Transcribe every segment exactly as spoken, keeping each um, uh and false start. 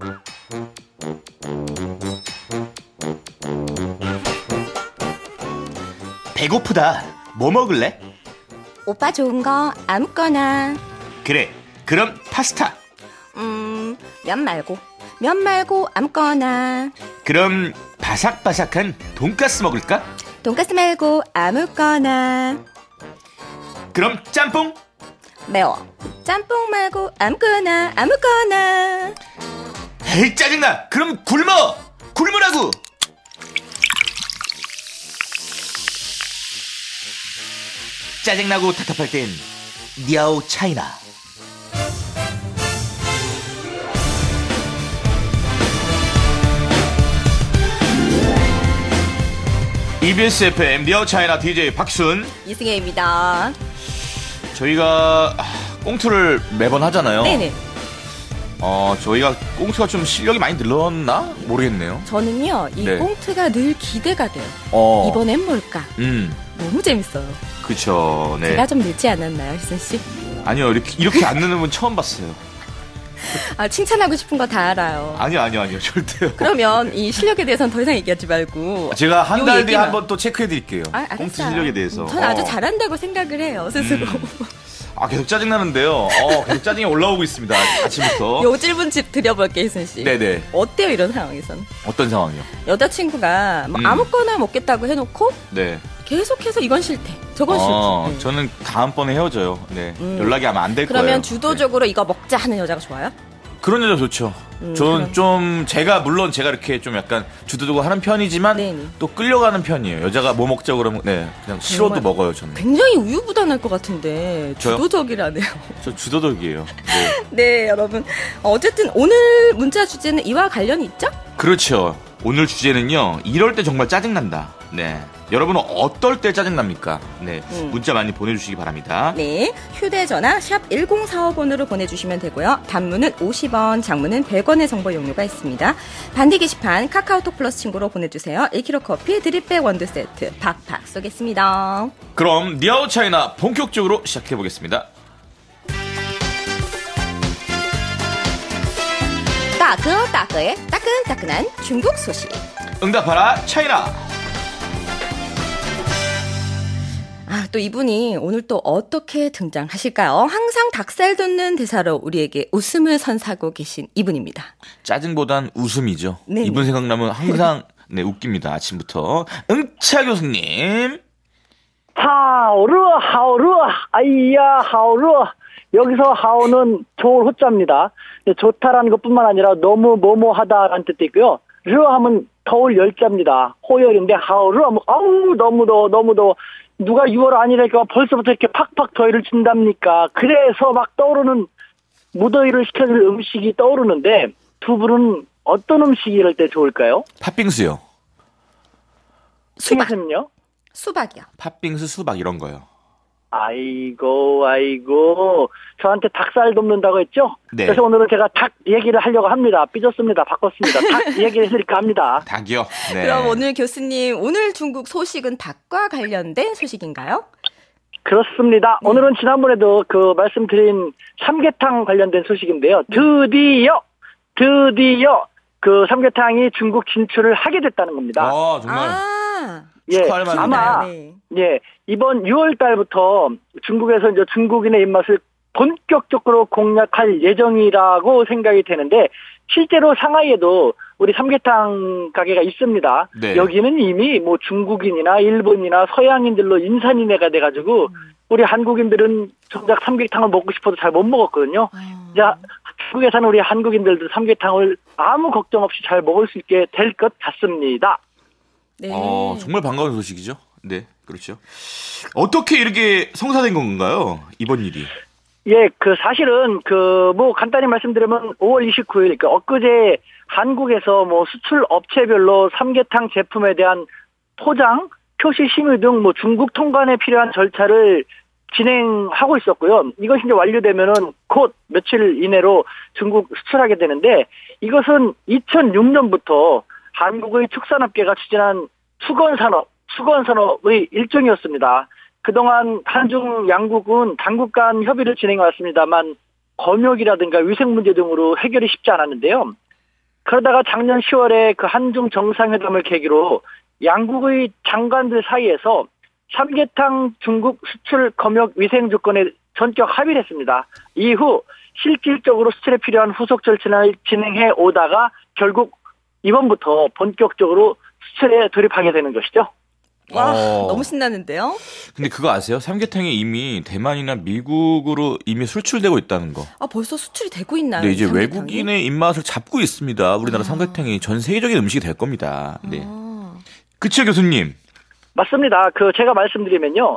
배고프다. 뭐 먹을래? 오빠 좋은 거 아무거나. 그래, 그럼 파스타. 음, 면 말고 면 말고 아무거나. 그럼 바삭바삭한 돈가스 먹을까? 돈가스 말고 아무거나. 그럼 짬뽕? 매워. 짬뽕 말고 아무거나 아무거나. 에이, 짜증나. 그럼 굶어. 굶으라고. 짜증나고 답답할 땐 니아오 차이나. 이비에스 에프엠 니아오 차이나 디제이 박순 이승혜입니다. 저희가 꽁투를 매번 하잖아요. 네네. 어, 저희가 꽁트가 좀 실력이 많이 늘었나? 모르겠네요. 저는요, 이 네. 꽁트가 늘 기대가 돼요. 어. 이번엔 뭘까? 음. 너무 재밌어요. 그쵸, 네. 제가 좀 늘지 않았나요, 희선씨? 아니요, 이렇게, 이렇게 안 느는 분 처음 봤어요. 아, 칭찬하고 싶은 거 다 알아요. 아니요, 아니요, 아니요, 절대요. 그러면 이 실력에 대해서는 더 이상 얘기하지 말고. 제가 한 달 뒤에 얘기만. 한번 또 체크해드릴게요. 아, 꽁트 실력에 대해서. 전 아주 어. 잘한다고 생각을 해요, 스스로. 음. 아, 계속 짜증나는데요. 어, 계속 짜증이 올라오고 있습니다. 아침부터. 요 질문집 드려볼게요, 희선씨. 네네. 어때요, 이런 상황에서는? 어떤 상황이요? 여자친구가 뭐 음. 아무거나 먹겠다고 해놓고 네. 계속해서 이건 싫대, 저건 어, 싫대. 네. 저는 다음번에 헤어져요. 네. 음. 연락이 아마 안 될 거예요. 그러면 주도적으로 이거 먹자 하는 여자가 좋아요? 그런 여자 좋죠. 음, 저는 그럼. 좀 제가 물론 제가 이렇게 좀 약간 주도적으로 하는 편이지만 네네. 또 끌려가는 편이에요. 여자가 뭐 먹자고 그러면 네 그냥 싫어도 정말 먹어요. 저는. 굉장히 우유부단할 것 같은데 저요? 주도적이라네요. 저 주도적이에요. 네. 네, 여러분. 어쨌든 오늘 문자 주제는 이와 관련이 있죠? 그렇죠. 오늘 주제는요. 이럴 때 정말 짜증난다. 네. 여러분은 어떨 때 짜증납니까? 네. 음. 문자 많이 보내주시기 바랍니다. 네, 휴대전화 샵 일공사오 번으로 보내주시면 되고요. 단문은 오십 원, 장문은 백 원의 정보 이용료가 있습니다. 반디 게시판 카카오톡 플러스 친구로 보내주세요. 일 킬로그램 커피 드립백 원두 세트 팍팍 쏘겠습니다. 그럼 니아오 차이나 본격적으로 시작해보겠습니다. 따끈따끈의 따끈따끈한 중국 소식. 응답하라 차이나. 아, 또 이분이 오늘 또 어떻게 등장하실까요? 항상 닭살 돋는 대사로 우리에게 웃음을 선사하고 계신 이분입니다. 짜증보단 웃음이죠. 네. 이분 생각나면 항상 네 웃깁니다. 아침부터. 응차 교수님. 하오르 하오르 아이야 하오르. 여기서 하오는 좋을 호자입니다. 좋다라는 것뿐만 아니라 너무 뭐뭐하다라는 뜻도 있고요. 르 하면 더울 열자입니다. 호열인데 하오르 하면 아우 너무 더워 너무 더워. 누가 유월 아니랄까 벌써부터 이렇게 팍팍 더위를 준답니까? 그래서 막 떠오르는 무더위를 식혀줄 음식이 떠오르는데 두 분은 어떤 음식이 이럴 때 좋을까요? 팥빙수요. 수박. 승희님요? 수박이요. 팥빙수, 수박 이런 거요. 아이고 아이고 저한테 닭살 돕는다고 했죠? 네. 그래서 오늘은 제가 닭 얘기를 하려고 합니다. 삐졌습니다. 바꿨습니다. 닭 얘기를 해드릴까 합니다. 닭이요. 네. 그럼 오늘 교수님, 오늘 중국 소식은 닭과 관련된 소식인가요? 그렇습니다. 네. 오늘은 지난번에도 그 말씀드린 삼계탕 관련된 소식인데요. 드디어 드디어 그 삼계탕이 중국 진출을 하게 됐다는 겁니다. 아, 정말. 아, 예, 축하할 만합니다. 아마 네. 예 이번 유월 달부터 중국에서 이제 중국인의 입맛을 본격적으로 공략할 예정이라고 생각이 되는데 실제로 상하이에도 우리 삼계탕 가게가 있습니다. 네. 여기는 이미 뭐 중국인이나 일본이나 서양인들로 인산인해가 돼가지고 우리 한국인들은 정작 삼계탕을 먹고 싶어도 잘 못 먹었거든요. 아. 자, 중국에 사는 우리 한국인들도 삼계탕을 아무 걱정 없이 잘 먹을 수 있게 될 것 같습니다. 네. 어, 정말 반가운 소식이죠. 네, 그렇죠. 어떻게 이렇게 성사된 건가요? 이번 일이. 예, 그 사실은 그 뭐 간단히 말씀드리면 오월 이십구일 그 엊그제 한국에서 뭐 수출 업체별로 삼계탕 제품에 대한 포장, 표시 심의 등 뭐 중국 통관에 필요한 절차를 진행하고 있었고요. 이것이 이제 완료되면은 곧 며칠 이내로 중국 수출하게 되는데 이것은 이천육 년부터 한국의 축산업계가 추진한 수건산업, 수건산업의 일종이었습니다. 그동안 한중 양국은 당국 간 협의를 진행해 왔습니다만 검역이라든가 위생 문제 등으로 해결이 쉽지 않았는데요. 그러다가 작년 시월에 그 한중 정상회담을 계기로 양국의 장관들 사이에서 삼계탕 중국 수출 검역 위생 조건에 전격 합의를 했습니다. 이후 실질적으로 수출에 필요한 후속 절차를 진행해 오다가 결국 이번부터 본격적으로 수출에 돌입하게 되는 것이죠. 와, 어. 너무 신나는데요? 근데 그거 아세요? 삼계탕이 이미 대만이나 미국으로 이미 수출되고 있다는 거. 아, 벌써 수출이 되고 있나요? 네, 이제 삼계탕이? 외국인의 입맛을 잡고 있습니다. 우리나라 아. 삼계탕이 전 세계적인 음식이 될 겁니다. 네. 아. 그쵸, 교수님? 맞습니다. 그 제가 말씀드리면요.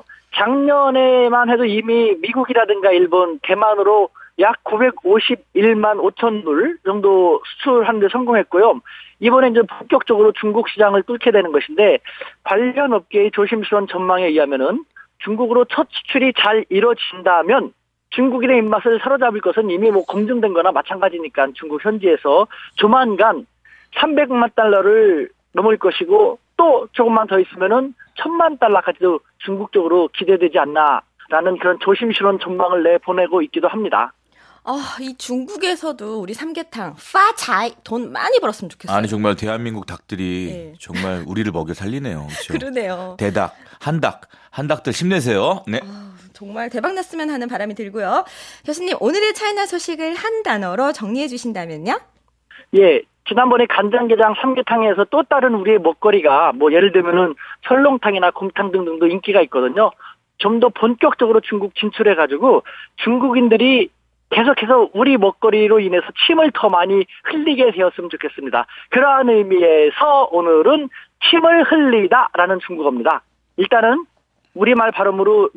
작년에만 해도 이미 미국이라든가 일본, 대만으로 약 구백오십일만 오천 불 정도 수출하는 데 성공했고요. 이번에 이제 본격적으로 중국 시장을 뚫게 되는 것인데 관련 업계의 조심스러운 전망에 의하면은 중국으로 첫 수출이 잘 이뤄진다면 중국인의 입맛을 사로잡을 것은 이미 뭐 검증된 거나 마찬가지니까 중국 현지에서 조만간 삼백만 달러를 넘을 것이고 또 조금만 더 있으면은 천만 달러까지도 중국 쪽으로 기대되지 않나라는 그런 조심스러운 전망을 내보내고 있기도 합니다. 아, 이 중국에서도 우리 삼계탕 파차이 돈 많이 벌었으면 좋겠어요. 아니 정말 대한민국 닭들이 네. 정말 우리를 먹여 살리네요. 그렇죠? 그러네요. 대닭, 한닭, 한닭들 힘내세요. 네. 아, 정말 대박 났으면 하는 바람이 들고요. 교수님, 오늘의 차이나 소식을 한 단어로 정리해 주신다면요? 예, 지난번에 간장게장 삼계탕에서 또 다른 우리의 먹거리가 뭐 예를 들면은 설렁탕이나 곰탕 등등도 인기가 있거든요. 좀 더 본격적으로 중국 진출해가지고 중국인들이 계속해서 우리 먹거리로 인해서 침을 더 많이 흘리게 되었으면 좋겠습니다. 그러한 의미에서 오늘은 침을 흘리다라는 중국어입니다. 일단은 우리말 발음으로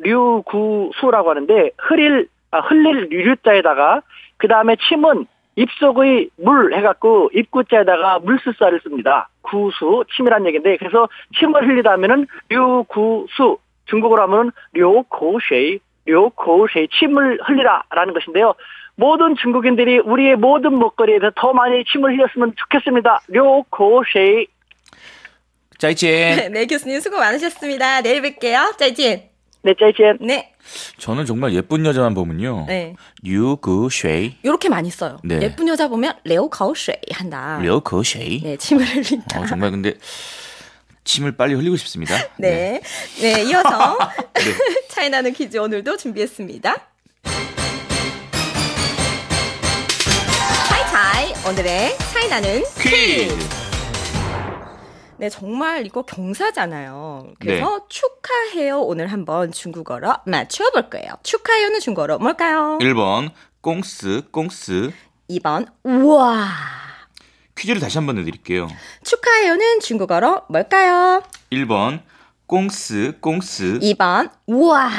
류구수라고 하는데 흘릴, 아, 흘릴 류자에다가 그 다음에 침은 입속의 물 해갖고 입구자에다가 물수자를 씁니다. 구수, 침이란 얘기인데 그래서 침을 흘리다 하면은 류구수, 중국어로 하면은 류코쉐이, 류코쉐이, 침을 흘리라라는 것인데요. 모든 중국인들이 우리의 모든 먹거리에 대해서 더 많이 침을 흘렸으면 좋겠습니다. 류코쉐이. 짜이젠. 네, 교수님 수고 많으셨습니다. 내일 뵐게요. 짜이진. 네, 짜이젠. 네. 저는 정말 예쁜 여자만 보면요. 네. 유구쉐이, 요렇게 많이 써요. 네. 예쁜 여자 보면 레오카오쉐이 한다. 류구쉐이. 네, 침을 흘린다. 어, 정말 근데 침을 빨리 흘리고 싶습니다. 네. 네, 이어서 네. 차이나는 퀴즈 오늘도 준비했습니다. 차이차이 오늘의 차이나는 퀴즈. 네, 정말 이거 경사잖아요. 그래서 네. 축하해요 오늘 한번 중국어로 맞춰볼 거예요. 축하해요는 중국어로 뭘까요? 일 번 꽁스 꽁스. 이 번 우와. 퀴즈를 다시 한번 내드릴게요. 축하해요는 중국어로 뭘까요? 일 번 꽁스 꽁스. 이 번 우와.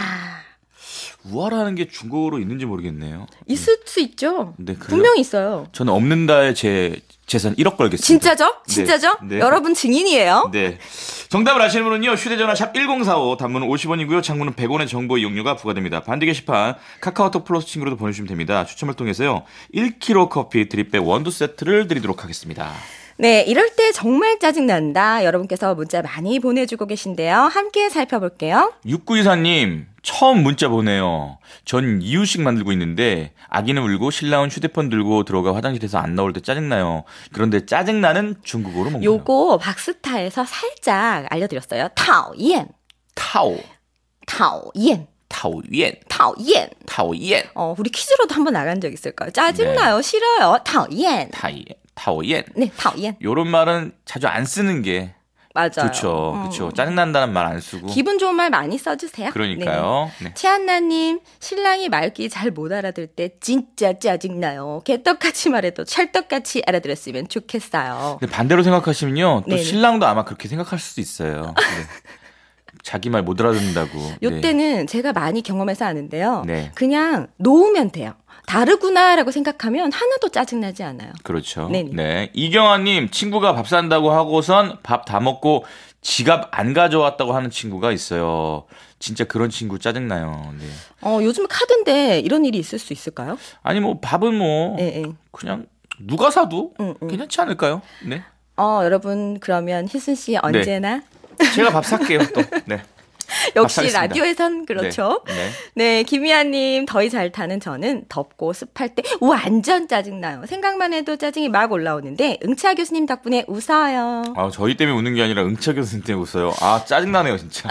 우아라는 게 중국어로 있는지 모르겠네요. 있을 수 있죠. 네, 그래요? 분명히 있어요. 저는 없는다에 제 재산 일억 걸겠습니다. 진짜죠? 진짜죠? 네. 네. 여러분 증인이에요. 네. 정답을 아시는 분은요. 휴대전화 샵 일공사오, 단문은 오십 원이고요. 장문은 백 원의 정보 이용료가 부과됩니다. 반디 게시판 카카오톡 플러스 친구로도 보내주시면 됩니다. 추첨을 통해서요. 일 킬로그램 커피 드립백 원두 세트를 드리도록 하겠습니다. 네, 이럴 때 정말 짜증난다. 여러분께서 문자 많이 보내주고 계신데요. 함께 살펴볼게요. 육구이사님 처음 문자 보내요. 전 이유식 만들고 있는데 아기는 울고 신랑은 휴대폰 들고 들어가 화장실에서 안 나올 때 짜증나요. 그런데 짜증나는 중국어로 뭔가요? 요거 박스타에서 살짝 알려드렸어요. 타오옌, 타오, 타오옌, 타오옌, 타오옌. 타오옌, 어, 우리 퀴즈로도 한번 나간 적 있을까요? 짜증나요, 싫어요, 타오옌. 타이, 타오옌. 네, 타오옌. 요런 말은 자주 안 쓰는 게 맞아요. 좋죠. 음. 그렇죠. 짜증난다는 말 안 쓰고. 기분 좋은 말 많이 써주세요. 그러니까요. 네. 네. 최한나님, 신랑이 말귀 잘 못 알아들 때 진짜 짜증나요. 개떡같이 말해도 찰떡같이 알아들었으면 좋겠어요. 근데 반대로 생각하시면요. 또 네네. 신랑도 아마 그렇게 생각할 수도 있어요. 네. 자기 말 못 알아듣는다고. 요때는 네. 제가 많이 경험해서 아는데요. 네. 그냥 놓으면 돼요. 다르구나라고 생각하면 하나도 짜증나지 않아요. 그렇죠. 네네. 네. 이경아님, 친구가 밥 산다고 하고선 밥 다 먹고 지갑 안 가져왔다고 하는 친구가 있어요. 진짜 그런 친구 짜증나요. 네. 어, 요즘 카드인데 이런 일이 있을 수 있을까요? 아니, 뭐, 밥은 뭐, 네, 네. 그냥 누가 사도 응, 응. 괜찮지 않을까요? 네. 어, 여러분, 그러면 희순 씨 언제나 제가 밥 살게요, 또. 네. 역시 사겠습니다. 라디오에선 그렇죠. 네. 네. 네, 김희아님, 더위 잘 타는 저는 덥고 습할 때 완전 짜증나요. 생각만 해도 짜증이 막 올라오는데 응차 교수님 덕분에 웃어요. 아, 저희 때문에 웃는 게 아니라 응차 교수님 때문에 웃어요. 아, 짜증나네요, 진짜.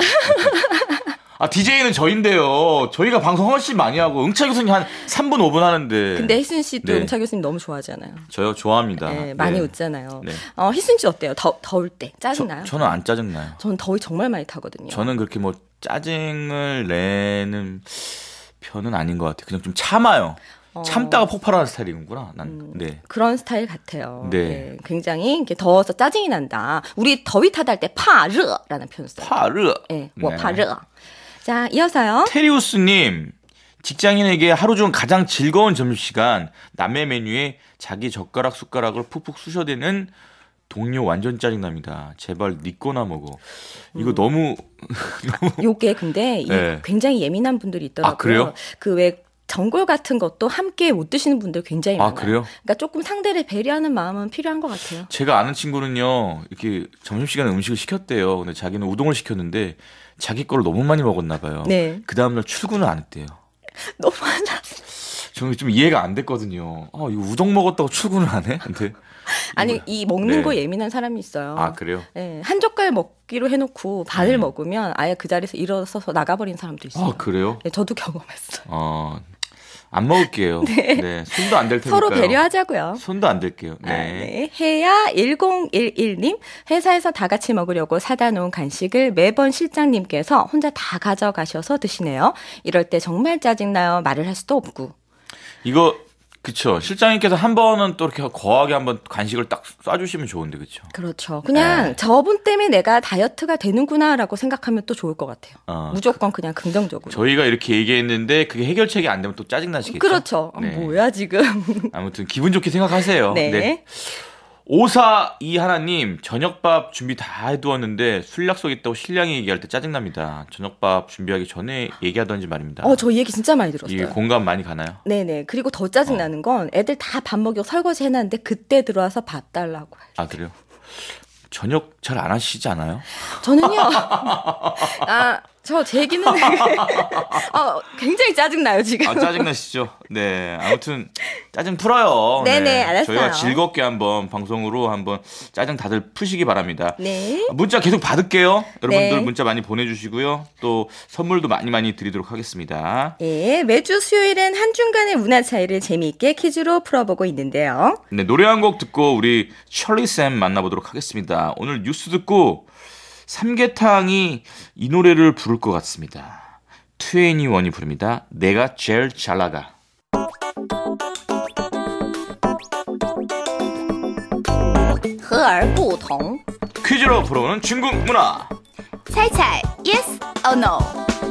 아, 디제이는 저인데요. 저희가 방송 훨씬 많이 하고, 응차 교수님 한 삼 분, 오 분 하는데. 근데 희순 씨도 네. 응차 교수님 너무 좋아하잖아요. 저요, 좋아합니다. 네, 많이 네. 웃잖아요. 네. 어, 희순 씨 어때요? 더, 더울 때 짜증나요? 저, 저는 안 짜증나요. 저는 더위 정말 많이 타거든요. 저는 그렇게 뭐 짜증을 내는 편은 아닌 것 같아요. 그냥 좀 참아요. 어. 참다가 폭발하는 스타일이구나. 난. 음, 네. 그런 스타일 같아요. 네. 네, 굉장히 이렇게 더워서 짜증이 난다. 우리 더위 타다 할 때 파르라는 표현 써요. 파르. 네, 뭐 네. 파르. 자, 이어서요. 테리우스님, 직장인에게 하루 중 가장 즐거운 점심시간, 남의 메뉴에 자기 젓가락 숟가락을 푹푹 쑤셔대는 동료 완전 짜증납니다. 제발 니 거나 먹어. 이거 음. 너무 요게 근데 이 네. 굉장히 예민한 분들이 있더라고요. 아, 그래요? 그 왜 전골 같은 것도 함께 못 드시는 분들 굉장히 아, 많아요. 그래요? 그러니까 조금 상대를 배려하는 마음은 필요한 것 같아요. 제가 아는 친구는요, 이렇게 점심시간에 음식을 시켰대요. 근데 자기는 우동을 시켰는데 자기 거를 너무 많이 먹었나 봐요. 네. 그 다음날 출근을 안 했대요. 너무 많아. 저는 좀 이해가 안 됐거든요. 아, 이거 우동 먹었다고 출근을 안 해? 근데 아니 이거- 이 먹는 네. 거 예민한 사람이 있어요. 아, 그래요? 네, 한 젓갈 먹기로 해놓고 반을 음. 먹으면 아예 그 자리에서 일어서서 나가버린 사람도 있어요. 아, 그래요? 네, 저도 경험했어요. 어, 안 먹을게요. 네. 손도 안 될 테니까요. 서로 배려하자고요. 손도 안 댈게요. 네. 아, 네. 해야 일공일일님 회사에서 다 같이 먹으려고 사다 놓은 간식을 매번 실장님께서 혼자 다 가져가셔서 드시네요. 이럴 때 정말 짜증나요. 말을 할 수도 없고. 이거 그쵸. 실장님께서 한 번은 또 이렇게 거하게 한번 간식을 딱 쏴주시면 좋은데, 그쵸? 그렇죠. 그냥 네. 저분 때문에 내가 다이어트가 되는구나라고 생각하면 또 좋을 것 같아요. 어, 무조건 그냥 긍정적으로. 저희가 이렇게 얘기했는데 그게 해결책이 안 되면 또 짜증나시겠죠? 그렇죠. 아, 네. 뭐야 지금. 아무튼 기분 좋게 생각하세요. 네. 오사이 하나님, 저녁밥 준비 다 해두었는데 술 약속 있다고 신랑이 얘기할 때 짜증납니다. 저녁밥 준비하기 전에 얘기하던지 말입니다. 어, 저 이 얘기 진짜 많이 이게 들었어요. 공감 많이 가나요? 네네. 그리고 더 짜증나는 건 애들 다 밥 먹이고 설거지 해놨는데 그때 들어와서 밥 달라고. 아, 그래요? 저녁 잘 안 하시지 않아요? 저는요. 아, 저 제 얘기는 어, 굉장히 짜증나요 지금. 아, 짜증나시죠? 네. 아무튼, 짜증 풀어요. 네네, 알았어요. 저희가 즐겁게 한번 방송으로 한번 짜증 다들 푸시기 바랍니다. 네. 문자 계속 받을게요. 여러분들 네. 문자 많이 보내주시고요. 또 선물도 많이 많이 드리도록 하겠습니다. 예, 매주 수요일엔 한중간의 문화 차이를 재미있게 퀴즈로 풀어보고 있는데요. 네, 노래 한 곡 듣고 우리 셜리쌤 만나보도록 하겠습니다. 오늘 뉴스 듣고 삼계탕이 이 노래를 부를 것 같습니다. 투애니원이 부릅니다. 내가 제일 잘 나가. 和而不同 퀴즈로 풀어보는 중국 문화. 猜猜 yes or no.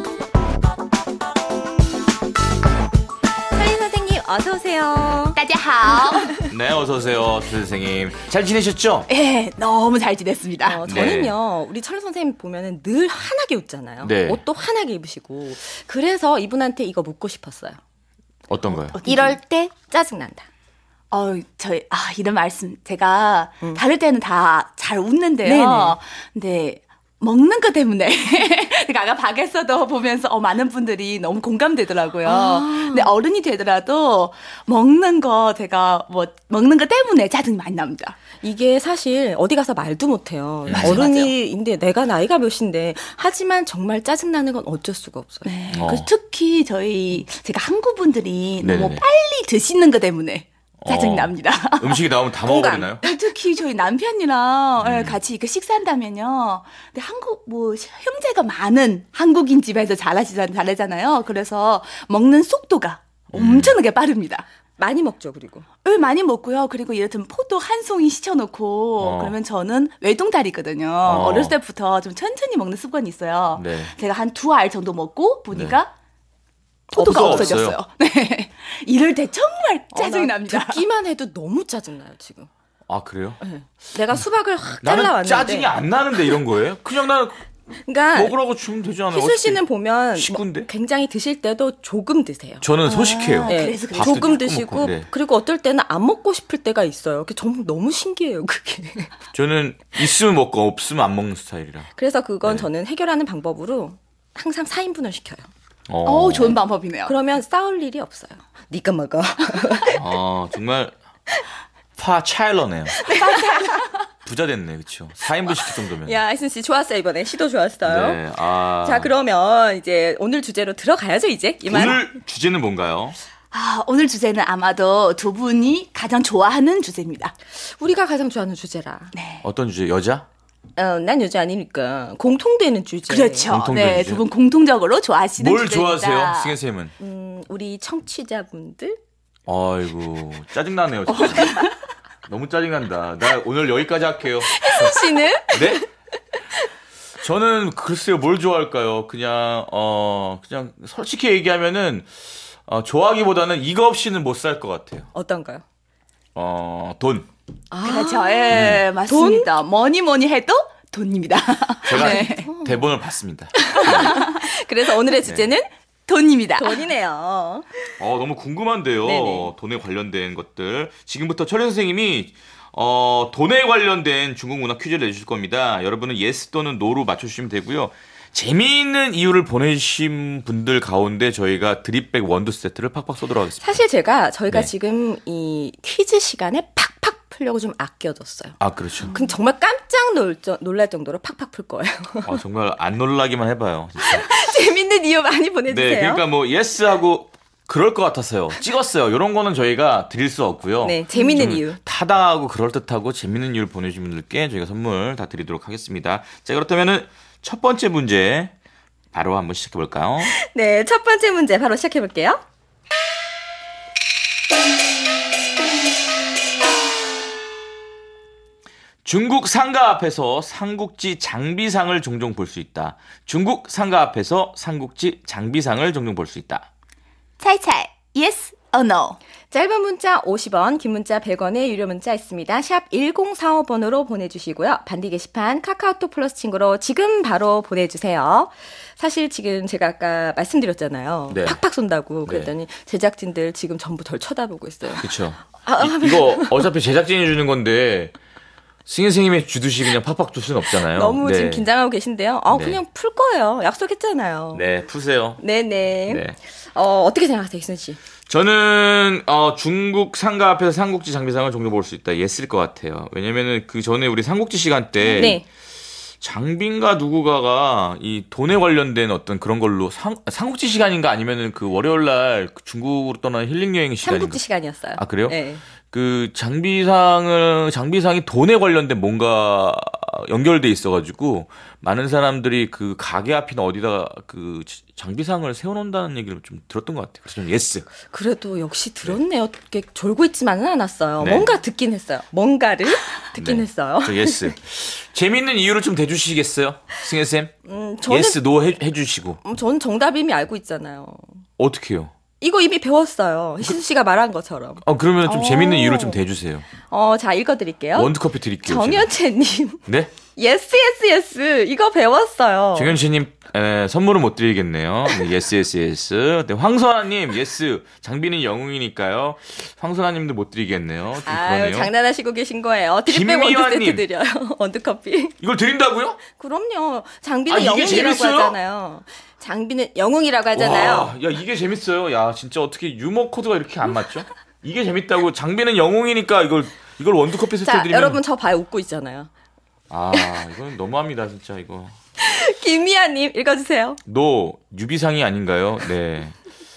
설린 선생님 어서 오세요. 大家好. 네, 어서오세요. 선생님. 잘 지내셨죠? 예, 너무 잘 지냈습니다. 어, 네. 저는요, 우리 철 선생님 보면은 늘 환하게 웃잖아요. 네. 옷도 환하게 입으시고. 그래서 이분한테 이거 묻고 싶었어요. 어떤 거요? 이럴 때 짜증난다. 어, 저희 아, 이런 말씀 제가 다를 때는 다 잘 웃는데요. 네네. 근데 먹는 거 때문에 그러니까 아까 밖에서도 보면서 어, 많은 분들이 너무 공감되더라고요. 근데 어른이 되더라도 먹는 거 제가 뭐 먹는 거 때문에 짜증이 많이 납니다. 이게 사실 어디 가서 말도 못해요. 맞아, 어른이인데 내가 나이가 몇인데 하지만 정말 짜증나는 건 어쩔 수가 없어요. 네. 어. 그래서 특히 저희 제가 한국 분들이 너무 네네네. 빨리 드시는 거 때문에 짜증 어. 납니다. 음식이 나오면 다 공감. 먹어버리나요? 특히 저희 남편이랑 음. 같이 그 식사한다면요. 근데 한국 뭐 형제가 많은 한국인 집에서 잘하시잖아요. 잘하잖아요. 그래서 먹는 속도가 음. 엄청나게 빠릅니다. 많이 먹죠, 그리고. 을 많이 먹고요. 그리고 이를테면 포도 한 송이 시켜놓고 어. 그러면 저는 외동딸이거든요. 어. 어. 렸을 때부터 좀 천천히 먹는 습관이 있어요. 네. 제가 한 두 알 정도 먹고 보니까 포도가 포도가 없어졌어요. 없어요. 네. 이럴 때 정말 짜증이 어, 나 납니다. 듣기만 해도 너무 짜증나요, 지금. 아, 그래요? 네. 내가 수박을 확 나는 잘라왔는데. 짜증이 안 나는데 이런 거예요? 그냥 나는 그러니까 먹으라고 주면 되지 않아요? 희수 씨는 어떻게. 보면 식구인데? 뭐 굉장히 드실 때도 조금 드세요. 저는 소식해요. 아, 네, 그래서 그래요. 밥도 조금 조금 드시고 먹고, 네. 그리고 어떨 때는 안 먹고 싶을 때가 있어요. 그게 정말 너무 신기해요, 그게. 저는 있으면 먹고 없으면 안 먹는 스타일이라. 그래서 그건 네. 저는 해결하는 방법으로 항상 사 인분을 시켜요. 어, 어, 좋은 방법이네요. 그러면 싸울 일이 없어요. 니가 먹어. 어, 정말 파 차일러네요. 부자 됐네, 그렇죠. 사 인분 시킬 정도면. 야, 이순 씨 좋았어요 이번에 시도 좋았어요. 네, 아. 자, 그러면 이제 오늘 주제로 들어가야죠 이제. 이만. 오늘 주제는 뭔가요? 아, 오늘 주제는 아마도 두 분이 가장 좋아하는 주제입니다. 우리가 가장 좋아하는 주제라. 네. 어떤 주제? 여자? 어, 난 여자 아니니까 공통되는 주제. 그렇죠. 공통된 네, 주제. 두 분 공통적으로 좋아하시는 뭘 주제입니다. 좋아하세요, 승혜 쌤은? 음, 우리 청취자분들. 아이고 짜증나네요. 진짜. 너무 짜증난다. 나 오늘 여기까지 할게요. 씨는 네? 저는 글쎄요 뭘 좋아할까요? 그냥 어 그냥 솔직히 얘기하면은 어, 좋아하기보다는 이거 없이는 못 살 것 같아요. 어떤가요? 어 돈. 그렇죠. 예, 맞습니다. 뭐니 뭐니 해도 돈입니다. 제가 네. 대본을 봤습니다. 그래서 오늘의 주제는 돈입니다. 돈이네요. 어 너무 궁금한데요. 네네. 돈에 관련된 것들. 지금부터 철현 선생님이 어 돈에 관련된 중국 문화 퀴즈를 내주실 겁니다. 여러분은 yes 또는 no로 맞춰주시면 되고요. 재미있는 이유를 보내주신 분들 가운데 저희가 드립백 원두 세트를 팍팍 쏘도록 하겠습니다. 사실 제가 저희가 네. 지금 이 퀴즈 시간에 팍팍 풀려고 좀 아껴뒀어요. 아 그렇죠. 그 정말 깜짝 놀, 놀랄 정도로 팍팍 풀 거예요. 아, 정말 안 놀라기만 해봐요. 진짜. 재밌는 이유 많이 보내주세요. 네, 그러니까 뭐 예스하고 그럴 것 같았어요. 찍었어요. 이런 거는 저희가 드릴 수 없고요. 네, 재밌는 좀 이유. 타당하고 그럴듯하고 재밌는 이유를 보내주신 분들께 저희가 선물 다 드리도록 하겠습니다. 자, 그렇다면은 첫 번째 문제 바로 한번 시작해 볼까요? 네, 첫 번째 문제 바로 시작해 볼게요. 중국 상가 앞에서 삼국지 장비상을 종종 볼 수 있다. 중국 상가 앞에서 삼국지 장비상을 종종 볼 수 있다. 차이차이. Yes or no? 짧은 문자 오십 원, 긴 문자 백 원의 유료 문자 있습니다. 샵 일공사오 번으로 보내주시고요. 반디 게시판 카카오톡 플러스 친구로 지금 바로 보내주세요. 사실 지금 제가 아까 말씀드렸잖아요. 네. 팍팍 쏜다고. 그랬더니 제작진들 지금 전부 덜 쳐다보고 있어요. 그렇죠. 이거 어차피 제작진이 주는 건데 승인 선생님이 주듯이 그냥 팍팍 줄 수는 없잖아요. 너무 네. 지금 긴장하고 계신데요. 아, 네. 그냥 풀 거예요. 약속했잖아요. 네, 푸세요. 네네. 네. 어, 어떻게 생각하세요, 이순 씨? 저는 어, 중국 상가 앞에서 삼국지 장비상을 종종 볼 수 있다. 예스일 것 같아요. 왜냐면은 그 전에 우리 삼국지 시간 때 네. 장빈가 누구가가 이 돈에 관련된 어떤 그런 걸로 상, 삼국지 시간인가 아니면은 그 월요일 날 중국으로 떠나는 힐링 여행 시간인가. 삼국지 시간이었어요. 아, 그래요? 네. 그 장비상을 장비상이 돈에 관련된 뭔가 연결돼 있어가지고 많은 사람들이 그 가게 앞이나 어디다가 그 장비상을 세워놓는다는 얘기를 좀 들었던 것 같아요. 그래서 저는 예스. 그래도 역시 들었네요. 이렇게 졸고 있지만은 않았어요. 네. 뭔가 듣긴 했어요. 뭔가를 듣긴 네. 했어요. 저 예스. 재밌는 이유를 좀 대주시겠어요, 승혜 쌤? 음, 저는 예스, 노 해, 해주시고 음, 저는 정답 이미 알고 있잖아요. 어떻게요? 이거 이미 배웠어요. 희수 씨가 말한 것처럼. 어 그러면 좀 오. 재밌는 이유를 좀 대주세요. 어, 자 읽어드릴게요. 원두커피 드릴게요. 정현채님, 제가. 네? 예스 예스 예스 이거 배웠어요. 정현씨님 에, 선물은 못 드리겠네요. 네, 예스 예스 예스. 네, 황선아님 예스. 장비는 영웅이니까요. 황선아님도 못 드리겠네요. 좀 아유, 그러네요. 장난하시고 계신 거예요. 드립백 원두 김미화님. 세트 드려요. 원두커피. 이걸 드린다고요? 그럼요. 장비는 아, 이게 영웅이라고 재밌어요? 하잖아요. 장비는 영웅이라고 하잖아요. 와, 야 이게 재밌어요. 야 진짜 어떻게 유머 코드가 이렇게 안 맞죠? 이게 재밌다고 장비는 영웅이니까 이걸 이걸 원두커피 세트 자, 드리면 여러분 저 봐요. 웃고 있잖아요. 아 이건 너무합니다 진짜 이거. 김미아님 읽어주세요. 노 유비상이 아닌가요? 네.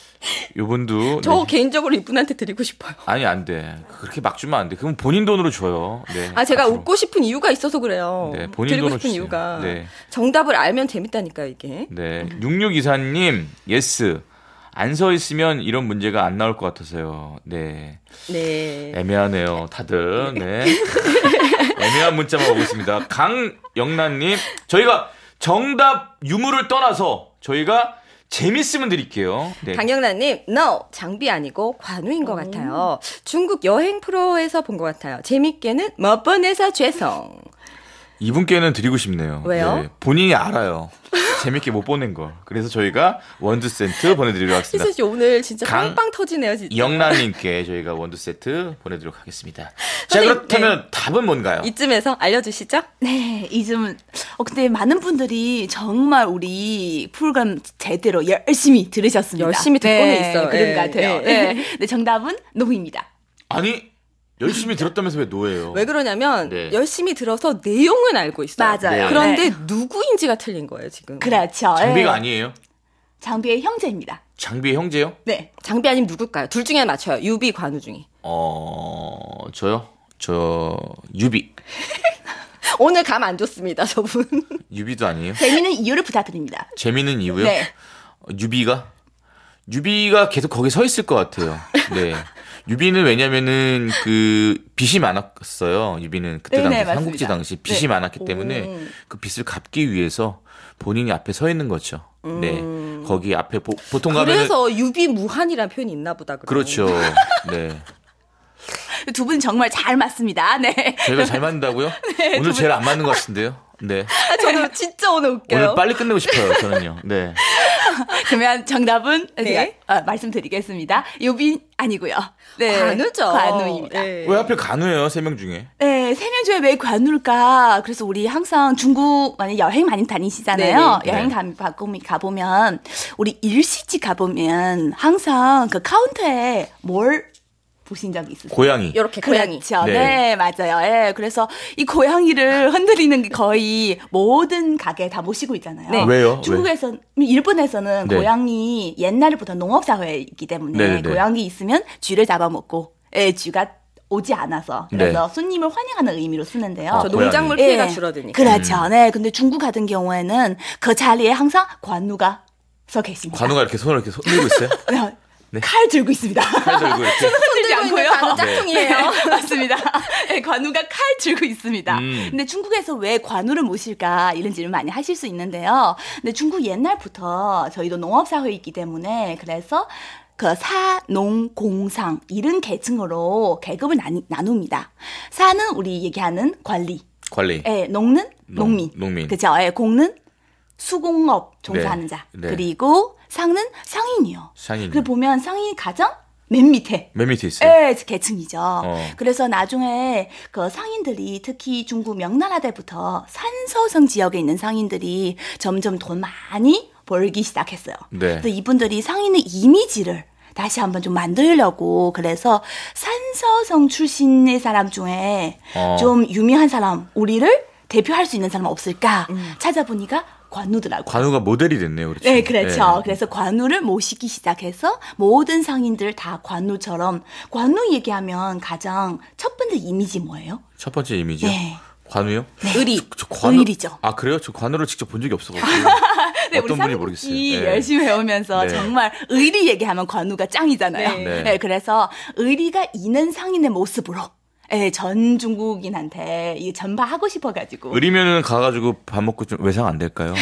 요분도 저 네. 개인적으로 이분한테 드리고 싶어요. 아니 안 돼. 그렇게 막 주면 안 돼. 그럼 본인 돈으로 줘요. 네. 아, 제가 앞으로. 웃고 싶은 이유가 있어서 그래요. 네, 본인 드리고 돈으로 싶은 주세요. 이유가. 네. 정답을 알면 재밌다니까요, 이게. 네. 육육이사님 예스. 안 서 있으면 이런 문제가 안 나올 것 같아서요. 네. 네. 애매하네요, 다들. 네. 애매한 문자만 오고 있습니다. 강영란님, 저희가 정답 유무를 떠나서 저희가 재밌으면 드릴게요. 네. 강영란님, no, 장비 아니고 관우인 것 같아요. 중국 여행 프로에서 본 것 같아요. 재밌게는 몇 번에서 죄송. 이분께는 드리고 싶네요. 왜요? 네. 본인이 알아요. 재밌게 못 보낸 거. 그래서 저희가 원두 세트 보내드리도록 하겠습니다. 희수 씨 오늘 진짜 강- 빵빵 터지네요, 진짜. 영란님께 저희가 원두 세트 보내드리도록 하겠습니다. 자, 선생님, 그렇다면 답은 뭔가요? 이쯤에서 알려주시죠. 네, 이쯤 어 근데 많은 분들이 정말 우리 프로그램 제대로 열심히 들으셨습니다. 열심히 듣고는 있어요. 그런 예, 것 같아요. 예. 네. 네, 정답은 노입니다. 아니, 열심히 들었다면서 왜 노예요? 왜 그러냐면 네. 열심히 들어서 내용은 알고 있어요. 맞아요. 네. 그런데 네. 누구인지가 틀린 거예요, 지금. 그렇죠. 장비가 예. 아니에요? 장비의 형제입니다. 장비의 형제요? 네. 장비 아니면 누굴까요? 둘 중에 맞춰요. 유비, 관우 중에. 어, 저요? 저, 유비. 오늘 감 안 좋습니다, 저분. 유비도 아니에요? 재미있는 이유를 부탁드립니다. 재미있는 이유요? 네. 어, 유비가? 유비가 계속 거기 서 있을 것 같아요. 네. 유비는 왜냐면은 그 빚이 많았어요. 유비는 그때 네네, 당시 맞습니다. 삼국지 당시 빚이 네. 많았기 때문에 음. 그 빚을 갚기 위해서 본인이 앞에 서 있는 거죠. 네. 거기 앞에 보, 보통 가면은 그래서 유비무한이라는 표현이 있나 보다. 그러면. 그렇죠. 네. 두 분 정말 잘 맞습니다. 네. 저희가 잘 맞는다고요? 오늘 제일 안 맞는 것 같은데요. 네. 아, 저는 진짜 오늘 웃겨요. 오늘 빨리 끝내고 싶어요. 저는요. 네. 그러면 정답은 네. 제가 어, 말씀드리겠습니다. 유빈 아니고요. 네. 관우죠. 관우입니다. 네. 왜 하필 간우예요? 세 명 중에. 네, 세 명 중에 왜 관우일까? 그래서 우리 항상 중국 많이 여행 많이 다니시잖아요. 네네. 여행 네. 가, 가보면 우리 일시집 가보면 항상 그 카운터에 뭘 보신 적이 있으세요? 고양이. 이렇게 고양이. 그렇죠. 네. 네. 맞아요. 예. 그래서 이 고양이를 흔들리는 게 거의 모든 가게에 다 모시고 있잖아요. 네. 왜요? 중국에서, 일본에서는 네. 고양이 옛날부터 농업사회이기 때문에 네네네. 고양이 있으면 쥐를 잡아먹고, 예, 쥐가 오지 않아서 그래서 네. 손님을 환영하는 의미로 쓰는데요. 아, 저 고양이. 농작물 예. 피해가 줄어드니까. 그렇죠. 네. 근데 중국 같은 경우에는 그 자리에 항상 관우가 서 계십니다. 관우가 이렇게 손을 이렇게 손- 들고 있어요? 네. 네. 칼 들고 있습니다. 칼 들고 이렇게. 흔들지 들고 있는 관우 짝퉁이에요. 네, 맞습니다. 네, 관우가 칼 들고 있습니다. 음. 근데 중국에서 왜 관우를 모실까 이런 질문 많이 하실 수 있는데요. 근데 중국 옛날부터 저희도 농업사회이기 때문에 그래서 그 사, 농, 공상 이런 계층으로 계급을 나누, 나눕니다. 사는 우리 얘기하는 관리, 관리. 예, 농는 농, 농민, 농민. 그죠? 예, 공는 수공업 종사하는 네, 자, 네. 그리고 상은 상인이요. 상인. 그래 보면 상인이 가장 맨 밑에 맨 밑에 있어요. 예, 계층이죠. 어. 그래서 나중에 그 상인들이 특히 중국 명나라 때부터 산서성 지역에 있는 상인들이 점점 돈 많이 벌기 시작했어요. 네. 그래서 이분들이 상인의 이미지를 다시 한번 좀 만들려고 그래서 산서성 출신의 사람 중에 어. 좀 유명한 사람, 우리를 대표할 수 있는 사람 없을까 찾아보니까 관우더라고요. 관우가 모델이 됐네요. 그렇죠. 네, 그렇죠. 네. 그래서 관우를 모시기 시작해서 모든 상인들 다 관우처럼 관우 얘기하면 가장 첫 번째 이미지 뭐예요? 첫 번째 이미지요. 네. 관우요? 의리. 저 관우. 의리죠. 아, 그래요? 저 관우를 직접 본 적이 없어가지고. 네, 우리 어떤 분이 모르겠어요. 삼국지 네. 열심히 배우면서 네. 정말 의리 얘기하면 관우가 짱이잖아요. 네. 네. 네, 그래서 의리가 있는 상인의 모습으로 네, 전 중국인한테 이 전파하고 싶어가지고 의리면은 가가지고 밥 먹고 좀 외상 안 될까요?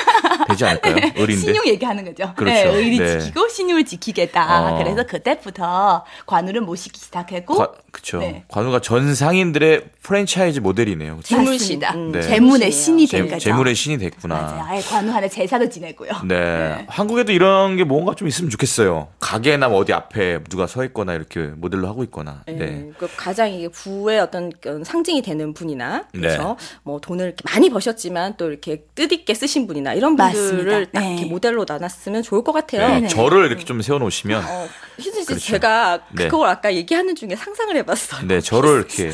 되지 않을까요? 의리인데. 신용 얘기하는 거죠. 그렇죠. 네, 의리 네. 지키고 신용을 지키겠다. 어. 그래서 그때부터 관우를 모시기 시작했고 관, 그쵸. 네. 관우가 전 상인들의 프랜차이즈 모델이네요. 그쵸? 재물신. 맞습니다. 음, 네. 재물의 신이 된 재, 거죠. 재물의 신이 됐구나. 맞아요. 아예 관우 하나 제사도 지내고요. 네. 한국에도 이런 게 뭔가 좀 있으면 좋겠어요. 가게나 뭐 어디 앞에 누가 서 있거나 이렇게 모델로 하고 있거나. 네. 네. 그 가장 이게 부의 어떤 그 상징이 되는 분이나 네. 그렇죠. 뭐 돈을 이렇게 많이 버셨지만 또 이렇게 뜻있게 쓰신 분이나 이런 분들을 맞습니다. 딱 네. 이렇게 모델로 나눴으면 좋을 것 같아요. 네. 네. 저를 이렇게 좀 세워놓으시면. 어, 희준 씨 그렇죠. 제가 네. 그걸 아까 얘기하는 중에 상상을 해봤어요. 네, 저를 이렇게.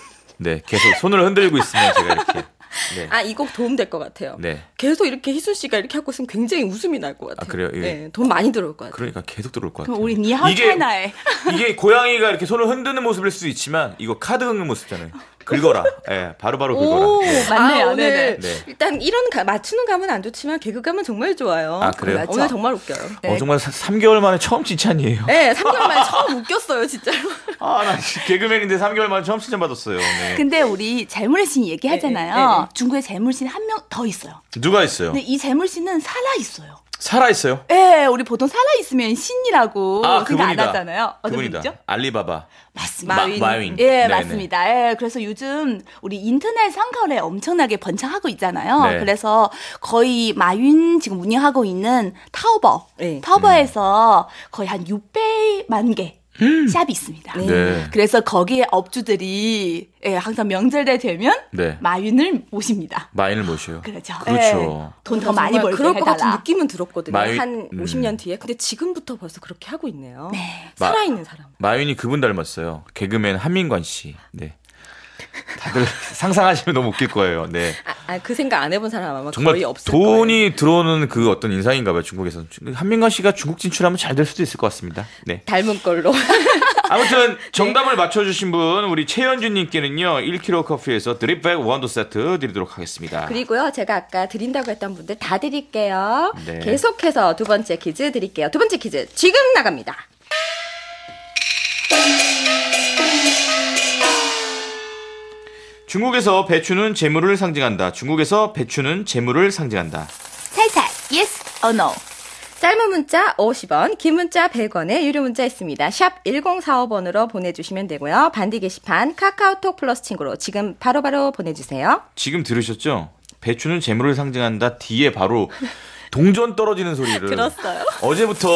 네, 계속 손을 흔들고 있으면 제가 이렇게. 네. 아, 이 곡 도움 될 것 같아요. 네. 계속 이렇게 희순 씨가 이렇게 하고 있으면 굉장히 웃음이 날 것 같아요. 아, 그래요? 예. 네, 돈 많이 들어올 것 같아요. 그러니까 계속 들어올 것 그럼 같아요. 우리 니하오 이게- 차이나에 이게 고양이가 이렇게 손을 흔드는 모습일 수도 있지만 이거 카드 긁는 모습잖아요. 긁어라. 예, 바로바로 긁어라. 오, 네. 맞네요. 아, 오늘 네네. 네. 일단 이런 가, 맞추는 감은 안 좋지만 개그감은 정말 좋아요. 아, 그래요? 오늘 정말 웃겨요. 어, 정말 삼 개월 만에 처음 칭찬이에요. 네, 삼 개월 만에 처음 웃겼어요, 진짜로. 아, 나 개그맨인데 삼 개월 만에 처음 칭찬 받았어요. 네. 근데 우리 재물의 신 얘기하잖아요. 네, 네, 네. 중국에 재물신 한 명 더 있어요. 누가 있어요? 근데 이 재물신은 살아 있어요. 살아있어요? 예, 우리 보통 살아있으면 신이라고 아, 생각 안 그분이다. 하잖아요. 어떤 그분이다. 분이죠? 알리바바. 맞습니다. 마윈. 마윈. 예, 네네. 맞습니다. 예, 그래서 요즘 우리 인터넷 상거래 엄청나게 번창하고 있잖아요. 네. 그래서 거의 마윈 지금 운영하고 있는 타오버, 네. 타오버에서 거의 한 육백만 개 샵이 있습니다. 네. 그래서 거기에 업주들이 예, 항상 명절때 되면 네. 마윈을 모십니다. 마윈을 모셔요. 그렇죠. 그렇죠. 돈 더 많이 벌게 그럴 것 같은 해달라. 느낌은 들었거든요. 마윈- 한 음. 오십 년 뒤에. 근데 지금부터 벌써 그렇게 하고 있네요. 네. 마- 살아있는 사람. 마윈이 그분 닮았어요. 개그맨 한민관 씨. 네. 다들 상상하시면 너무 웃길 거예요. 네. 아, 아, 그 생각 안 해본 사람 아마 정말 거의 없을 거예요. 돈이 들어오는 그 어떤 인상인가 봐요, 중국에서. 한민관 씨가 중국 진출하면 잘 될 수도 있을 것 같습니다. 네. 닮은 걸로. 아무튼 정답을 맞춰주신 분 우리 최현주님께는요 일 킬로그램 커피에서 드립백 원두 세트 드리도록 하겠습니다. 그리고요, 제가 아까 드린다고 했던 분들 다 드릴게요. 네. 계속해서 두 번째 퀴즈 드릴게요. 두 번째 퀴즈 지금 나갑니다. 중국에서 배추는 재물을 상징한다. 중국에서 배추는 재물을 상징한다. 살살 yes or no. 짧은 문자 오십 원, 긴 문자 백 원의 유료 문자 있습니다. 샵 일공사오 번으로 보내주시면 되고요. 반디 게시판 카카오톡 플러스 친구로 지금 바로바로 보내주세요. 지금 들으셨죠? 배추는 재물을 상징한다. 뒤에 바로 동전 떨어지는 소리를 들었어요? 어제부터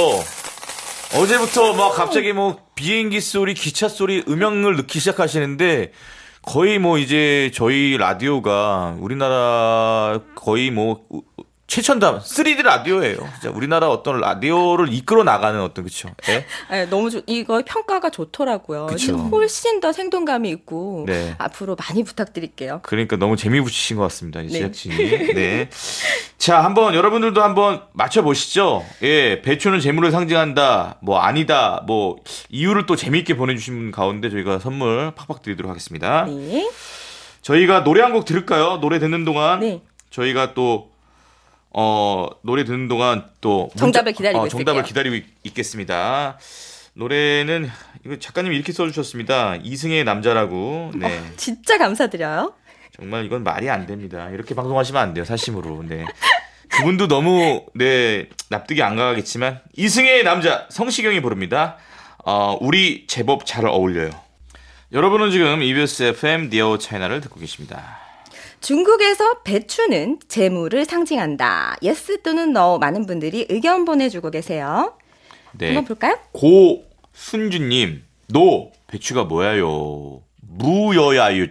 어제부터 막 갑자기 뭐 비행기 소리, 기차 소리, 음영을 넣기 시작하시는데 거의 뭐 이제 저희 라디오가 우리나라 거의 뭐 최첨단 쓰리디 라디오예요. 진짜 우리나라 어떤 라디오를 이끌어 나가는 어떤 그쵸? 예? 네, 너무 좋, 이거 평가가 좋더라고요. 그쵸. 훨씬 더 생동감이 있고 네. 앞으로 많이 부탁드릴게요. 그러니까 너무 재미 붙이신 것 같습니다. 이 네. 제작진이. 네. 자, 한번 여러분들도 한번 맞춰보시죠. 예, 배추는 재물을 상징한다. 뭐 아니다. 뭐 이유를 또 재미있게 보내주신 분 가운데 저희가 선물 팍팍 드리도록 하겠습니다. 네. 저희가 노래 한 곡 들을까요? 노래 듣는 동안 네. 저희가 또 어, 노래 듣는 동안 또 문자- 정답을 기다리고 어, 정답을 있을게요. 기다리고 있, 있겠습니다. 노래는 이거 작가님이 이렇게 써주셨습니다. 이승의 남자라고. 네. 진짜 감사드려요. 정말 이건 말이 안 됩니다. 이렇게 방송하시면 안 돼요, 사심으로. 네. 그분도 너무, 네, 납득이 안 가겠지만, 이승의 남자, 성시경이 부릅니다. 어, 우리 제법 잘 어울려요. 여러분은 지금 이비에스 에프엠 디어 차이나를 듣고 계십니다. 중국에서 배추는 재물을 상징한다. 예스 또는 no 많은 분들이 의견 보내주고 계세요. 네. 한번 볼까요? 고순주님, 노, 배추가 뭐야요? 무여야요,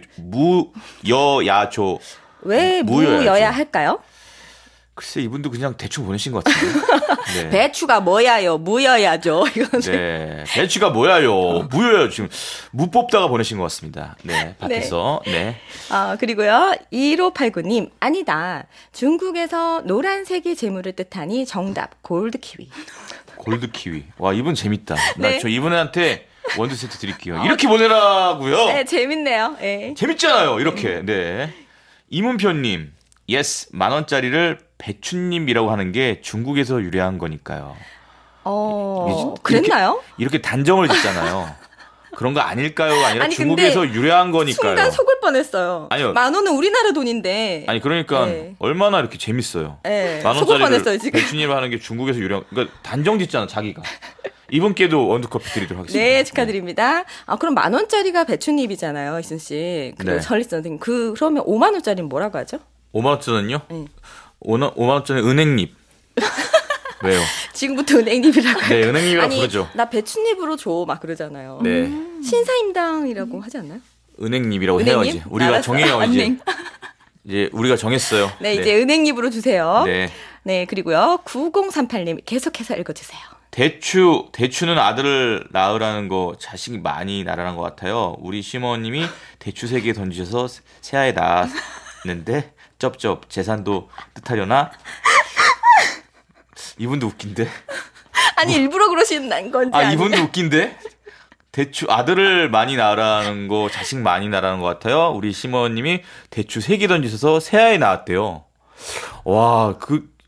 무여야조. 왜 무여야죠. 무여야 할까요? 글쎄, 이분도 그냥 대충 보내신 것 같은데. 네. 배추가 뭐야요? 무여야죠. 이거는. 네. 배추가 뭐야요? 무여요. 지금 무 뽑다가 보내신 것 같습니다. 네. 밭에서. 네. 아, 그리고요. 일오팔구 님, 아니다. 중국에서 노란색이 재물을 뜻하니 정답, 골드 키위. 골드 키위. 와, 이분 재밌다. 네. 나 저 이분한테 원두 세트 드릴게요. 이렇게 보내라고요? 네, 재밌네요. 네. 재밌잖아요. 이렇게. 네. 이문표님. 예스. 만 원짜리를 배추님이라고 하는 게 중국에서 유래한 거니까요. 어, 이렇게- 그랬나요? 이렇게 단정을 짓잖아요. 그런 거 아닐까요가 아니라 아니, 중국에서 근데 유래한 거니까요. 순간 속을 뻔했어요. 아니요. 만 원은 우리나라 돈인데. 아니 그러니까 네. 얼마나 이렇게 재밌어요. 네, 만 속을 원짜리를 뻔했어요, 지금. 배추님을 하는 게 중국에서 유래한 그러니까 단정 짓잖아 자기가. 이분께도 원두커피 드리도록 하겠습니다. 네, 축하드립니다. 아, 그럼 만 원짜리가 배추잎이잖아요, 이순 씨. 그리고 네. 전리 선생님. 그, 그러면 오만 원짜리는 뭐라고 하죠? 오만 원짜리는요? 네. 오만 원짜리 은행잎. 왜요? 지금부터 은행잎이라고 해요. 네, 은행잎이라고 아니, 부르죠. 나 배추잎으로 줘, 막 그러잖아요. 네, 신사임당이라고 하지 않나요? 은행잎이라고 은행잎? 해야지. 우리가 알았어요. 정해요 이제. 은행. 이제 우리가 정했어요. 네, 이제 은행잎으로 주세요. 네. 네, 그리고요. 구공삼팔 님 계속해서 읽어주세요. 대추, 대추는 아들을 낳으라는 거 자식이 많이 낳으라는 것 같아요. 우리 시모님이 대추 세 개 던지셔서 새아이 낳았는데 쩝쩝 재산도 뜻하려나? 이분도 웃긴데. 아니, 일부러 그러신 건지. 아 아니면- 이분도 웃긴데. 대추 아들을 많이 낳으라는 거 자식 많이 낳으라는 것 같아요. 우리 시모님이 대추 세 개 던지셔서 새아이 낳았대요. 와, 그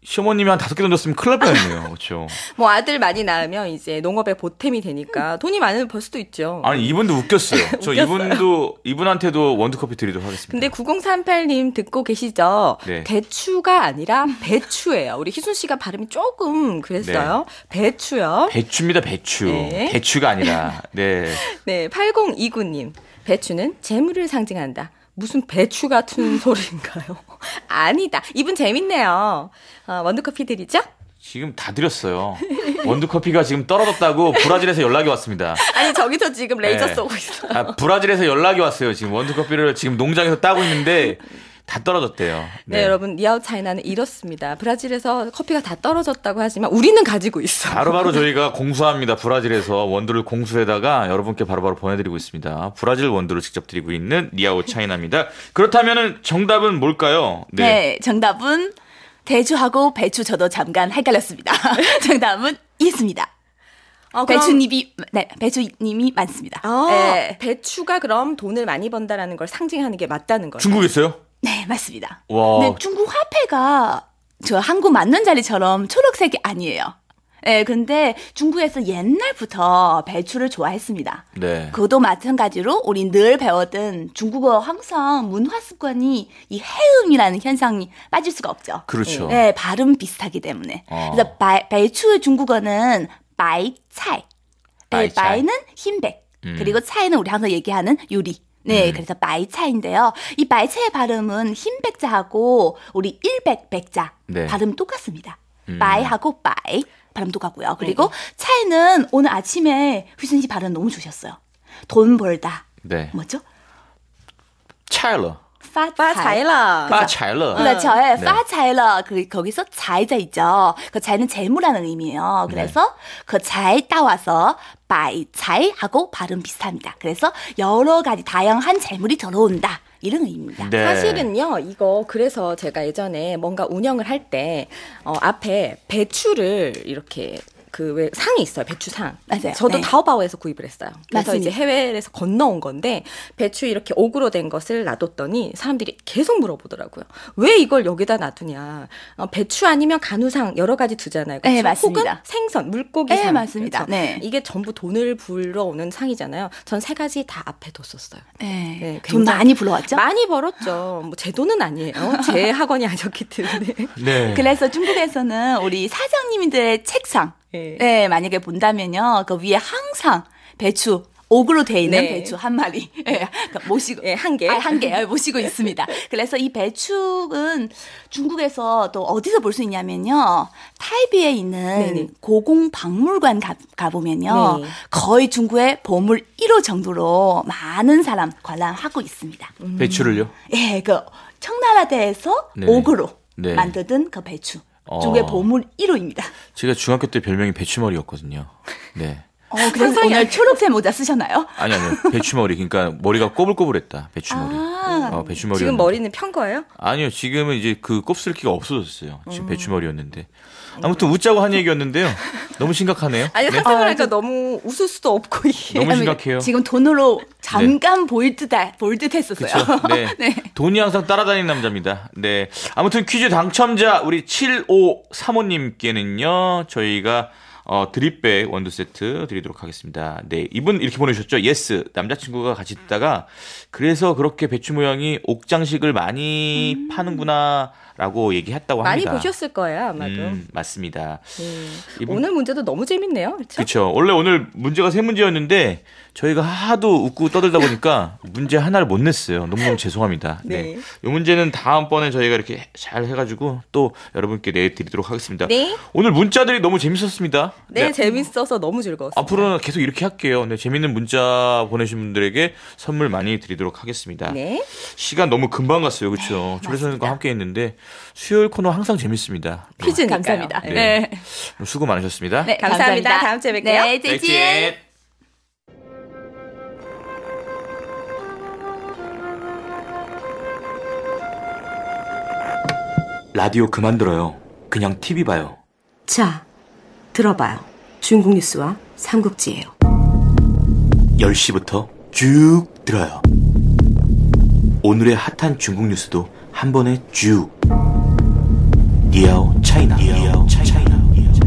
시어머님이 한 다섯 개 던졌으면 큰일 날 뻔했네요. 그렇죠. 뭐 아들 많이 낳으면 이제 농업에 보탬이 되니까 돈이 많으면 벌 수도 있죠. 아니 이분도 웃겼어요. 저 웃겼어요. 이분도 이분한테도 원두커피 드리도록 하겠습니다. 근데 구공삼팔 님 듣고 계시죠? 네. 대추가 아니라 배추예요. 우리 희순 씨가 발음이 조금 그랬어요. 배추요. 배추입니다. 배추. 네. 배추가 아니라. 네. 네, 팔공이구 님. 배추는 재물을 상징한다. 무슨 배추 같은 소리인가요? 아니다. 이분 재밌네요. 어, 원두커피 드리죠? 지금 다 드렸어요. 원두커피가 지금 떨어졌다고 브라질에서 연락이 왔습니다. 아니, 저기서 지금 레이저 네. 쏘고 있어요. 아, 브라질에서 연락이 왔어요. 지금 원두커피를 지금 농장에서 따고 있는데 다 떨어졌대요. 네, 여러분, 니아웃 차이나는 이렇습니다. 브라질에서 커피가 다 떨어졌다고 하지만 우리는 가지고 있어요. 바로바로 저희가 공수합니다. 브라질에서 원두를 공수해다가 여러분께 바로바로 보내드리고 있습니다. 브라질 원두를 직접 드리고 있는 니아웃 차이나입니다. 그렇다면 정답은 뭘까요? 네. 네, 정답은 대추하고 배추 저도 잠깐 헷갈렸습니다. 정답은 있습니다. 어, 그럼- 배추님이 네, 배추님이 많습니다. 아, 네. 배추가 그럼 돈을 많이 번다라는 걸 상징하는 게 맞다는 거예요. 중국에 있어요? 네, 맞습니다. 와. 근데 중국 화폐가 저 한국 만원 자리처럼 초록색이 아니에요. 네, 근데 중국에서 옛날부터 배추를 좋아했습니다. 네. 그것도 마찬가지로 우리 늘 배웠던 중국어 항상 문화 습관이 이 해음이라는 현상이 빠질 수가 없죠. 그렇죠. 네, 발음 비슷하기 때문에. 어. 그래서 바, 배추의 중국어는 바이차이. 네, 바이차이. 바이는 흰백. 음. 그리고 차이는 우리 항상 얘기하는 유리. 네, 음. 그래서 바이차인데요. 이 바이차의 발음은 흰백자하고 우리 일백 백자 네. 발음 똑같습니다. 음. 바이하고 바이 발음 똑같고요. 그리고 차이는 오늘 아침에 휘순 씨 발음 너무 좋으셨어요. 돈 벌다. 네. 뭐죠? 차일러. 파차이라. 빠차일러. 그렇죠. 네. 파차이러. 그 거기서 자이자 있죠. 그 자이는 재물하는 의미예요. 그래서 그 자이 따와서 바이차이 하고 발음 비슷합니다. 그래서 여러 가지 다양한 재물이 들어온다. 이런 의미입니다. 네. 사실은요, 이거 그래서 제가 예전에 뭔가 운영을 할 때 어, 앞에 배추를 이렇게 그 왜 상이 있어요, 배추상. 맞아요. 저도 네. 타오바오에서 구입을 했어요. 그래서 맞습니다. 이제 해외에서 건너온 건데 배추 이렇게 옥으로 된 것을 놔뒀더니 사람들이 계속 물어보더라고요. 왜 이걸 여기다 놔두냐? 어, 배추 아니면 간우상 여러 가지 두잖아요. 그렇죠? 네, 맞습니다. 혹은 생선, 물고기 네, 상. 맞습니다. 그렇죠? 네. 이게 전부 돈을 불러오는 상이잖아요. 전 세 가지 다 앞에 뒀었어요. 네. 네, 돈 굉장히- 많이 불러왔죠? 많이 벌었죠. 뭐 제 돈은 아니에요. 제 학원이 아니었기 때문에. 네. 그래서 중국에서는 우리 사장님들의 책상, 네. 네, 만약에 본다면요, 그 위에 항상 배추, 옥으로 돼 있는 네. 배추 한 마리, 예, 모시고, 예, 한 개. 아, 한 개, 예, 모시고 있습니다. 그래서 이 배추는 중국에서 또 어디서 볼 수 있냐면요, 타이비에 있는 네네. 고궁박물관 가, 가보면요, 네. 거의 중국의 보물 일 호 정도로 많은 사람 관람하고 있습니다. 배추를요? 예, 그 청나라대에서 네. 옥으로 네. 만드던 그 배추. 어. 중국의 보물 일 호입니다. 제가 중학교 때 별명이 배추머리였거든요. 네. 어, 그래서 오늘 초록색 모자 쓰셨나요? 아니 아니요. 배추머리. 그러니까 머리가 꼬불꼬불했다. 배추머리. 아. 어, 배추머리. 지금 머리는 편 거예요? 아니요. 지금은 이제 그 곱슬기가 없어졌어요. 지금 배추머리였는데. 아무튼 웃자고 한 얘기였는데요. 너무 심각하네요. 아니, 네? 상상을 하니까 너무 웃을 수도 없고, 이게. 너무 심각해요. 지금 돈으로 잠깐 보일 듯, 보일 듯 했었어요. 그렇죠. 네. 네. 돈이 항상 따라다니는 남자입니다. 네. 아무튼 퀴즈 당첨자 우리 칠오삼오님께는요. 저희가 어, 드립백 원두 세트 드리도록 하겠습니다. 네. 이분 이렇게 보내주셨죠. 예스. 남자친구가 같이 있다가 그래서 그렇게 배추 모양이 옥장식을 많이 음. 파는구나 라고 얘기했다고 많이 합니다. 보셨을 거예요, 아마도. 음, 맞습니다. 네. 이분- 오늘 문제도 너무 재밌네요. 그렇죠? 그렇죠. 원래 오늘 문제가 세 문제였는데 저희가 하도 웃고 떠들다 보니까 문제 하나를 못 냈어요. 너무너무 죄송합니다. 네. 네. 이 문제는 다음번에 저희가 이렇게 잘 해가지고 또 여러분께 내드리도록 하겠습니다. 네. 오늘 문자들이 너무 재밌었습니다. 네, 재밌어서 너무 즐거웠어요. 앞으로는 계속 이렇게 할게요. 네, 재밌는 문자 보내신 분들에게 선물 많이 드리도록 하겠습니다. 네. 시간 너무 금방 갔어요. 그렇죠? 조래선과 함께 했는데 수요일 코너 항상 재밌습니다. 네. 퀴즈니까요. 감사합니다. 네. 네. 수고 많으셨습니다. 네, 감사합니다. 다음 주에 뵐게요. 네, 재진. 라디오 그만 들어요. 그냥 티비 봐요. 자, 들어봐요. 중국 뉴스와 삼국지예요. 열 시부터 쭉 들어요. 오늘의 핫한 중국 뉴스도 한 번에 쭉. 디오 차이나. 디오 차이나.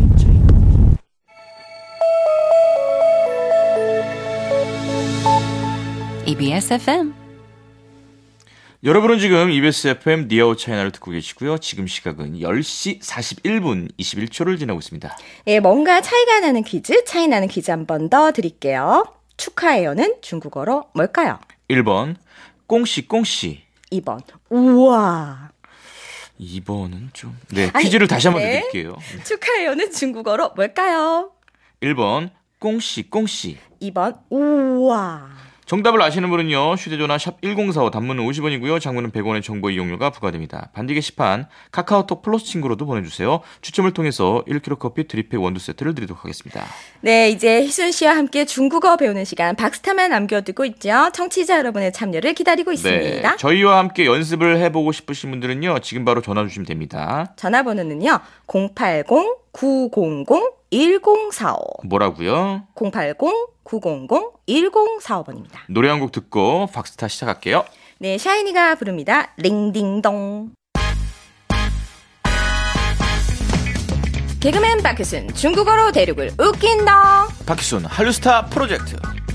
이비에스 에프엠. 여러분은 지금 이비에스 에프엠 디오 차이나를 듣고 계시고요. 지금 시각은 열 시 사십일 분 이십일 초를 지나고 있습니다. 예, 뭔가 차이가 나는 퀴즈, 차이 나는 퀴즈 한 번 더 드릴게요. 축하해요는 중국어로 뭘까요? 일 번 꽁씨 꽁씨. 이 번 우와. 이 번은 좀... 네, 아니, 퀴즈를 다시 한번 네. 드릴게요. 축하해요는 중국어로 뭘까요? 일 번 꽁씨 꽁씨. 이 번 우와. 정답을 아시는 분은요. 휴대전화 샵 일공사오 단문은 오십 원이고요. 장문은 백 원의 정보 이용료가 부과됩니다. 반디 게시판 카카오톡 플러스 친구로도 보내주세요. 추첨을 통해서 일 킬로그램 커피 드립백 원두 세트를 드리도록 하겠습니다. 네, 이제 희순 씨와 함께 중국어 배우는 시간 박스타만 남겨두고 있죠. 청취자 여러분의 참여를 기다리고 있습니다. 네, 저희와 함께 연습을 해보고 싶으신 분들은요. 지금 바로 전화 주시면 됩니다. 전화번호는요. 공팔공 구공공 일공사오 뭐라고요? 공팔공 구공공 일공사오 번입니다. 노래 한 곡 듣고 박스타 시작할게요. 네, 샤이니가 부릅니다. 링딩동. 개그맨 박희순 중국어로 대륙을 웃긴다. 박희순 한류스타 프로젝트.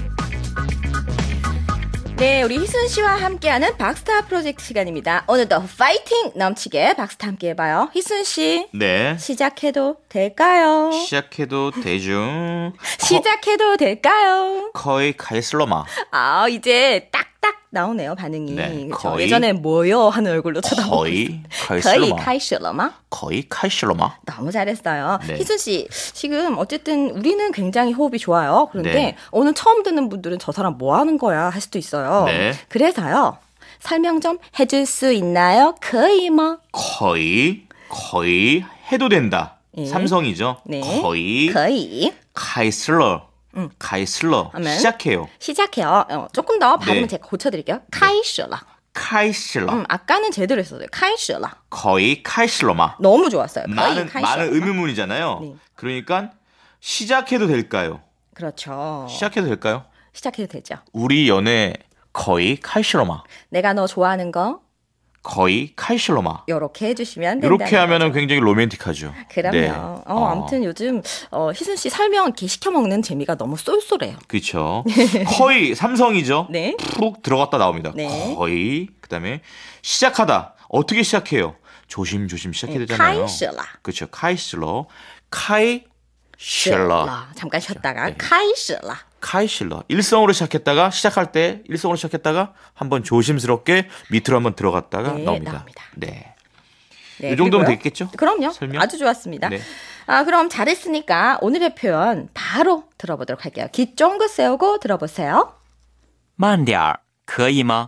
네, 우리 희순 씨와 함께하는 박스타 프로젝트 시간입니다. 오늘도 파이팅 넘치게 박스타 함께 해봐요. 희순 씨, 네. 시작해도 될까요? 시작해도 되죠. 시작해도 될까요? 거의 카이슬로마. 아, 이제 딱딱 나오네요, 반응이. 네, 그쵸? 거의. 예전에 뭐요? 하는 얼굴로 쳐다보고 거의 있어요. 거의 카이슬로마. 카이실러마? 거의 카이슬로마. 너무 잘했어요. 네. 희순 씨, 지금 어쨌든 우리는 굉장히 호흡이 좋아요. 그런데 네. 오늘 처음 듣는 분들은 저 사람 뭐 하는 거야 할 수도 있어요. 네. 그래서요. 설명 좀 해줄 수 있나요? 거의 뭐. 거의 거의 해도 된다. 예. 삼성이죠. 네. 거의 거의. 카이슬러. 응. 카이슬러. 하면? 시작해요. 시작해요. 어, 조금 더 발음은 네. 제가 고쳐드릴게요. 카이실러. 카이슬러. 음, 아까는 제대로 했었어요. 카이실러. 거의 카이슬러마. 너무 좋았어요. 거의 많은 카이실러. 많은 의문문이잖아요. 네. 그러니까 시작해도 될까요? 그렇죠. 시작해도 될까요? 시작해도 되죠. 우리 연애 거의 카이슬러마. 내가 너 좋아하는 거 거의 카이슬러마. 요렇게 해주시면 된다. 이렇게 하면은 굉장히 로맨틱하죠. 그럼요. 네. 어, 어. 아무튼 요즘 어, 희순 씨 설명 이렇게 시켜 먹는 재미가 너무 쏠쏠해요. 그렇죠. 거의 삼성이죠. 네. 푹 들어갔다 나옵니다. 네. 거의. 그다음에 시작하다. 어떻게 시작해요? 조심조심 시작해야 되잖아요. 카이실러. 그렇죠. 카이실러. 카이실러. 잠깐 쉬었다가 네. 카이실러. 카이실러. 일성으로 시작했다가 시작할 때 일성으로 시작했다가 한번 조심스럽게 밑으로 한번 들어갔다가 네, 나옵니다. 나옵니다. 네. 네, 이 정도면 그리고요. 됐겠죠? 그럼요. 설명? 아주 좋았습니다. 네. 아, 그럼 잘했으니까 오늘의 표현 바로 들어보도록 할게요. 귀 쫑긋 세우고 들어보세요. 慢点儿，可以吗？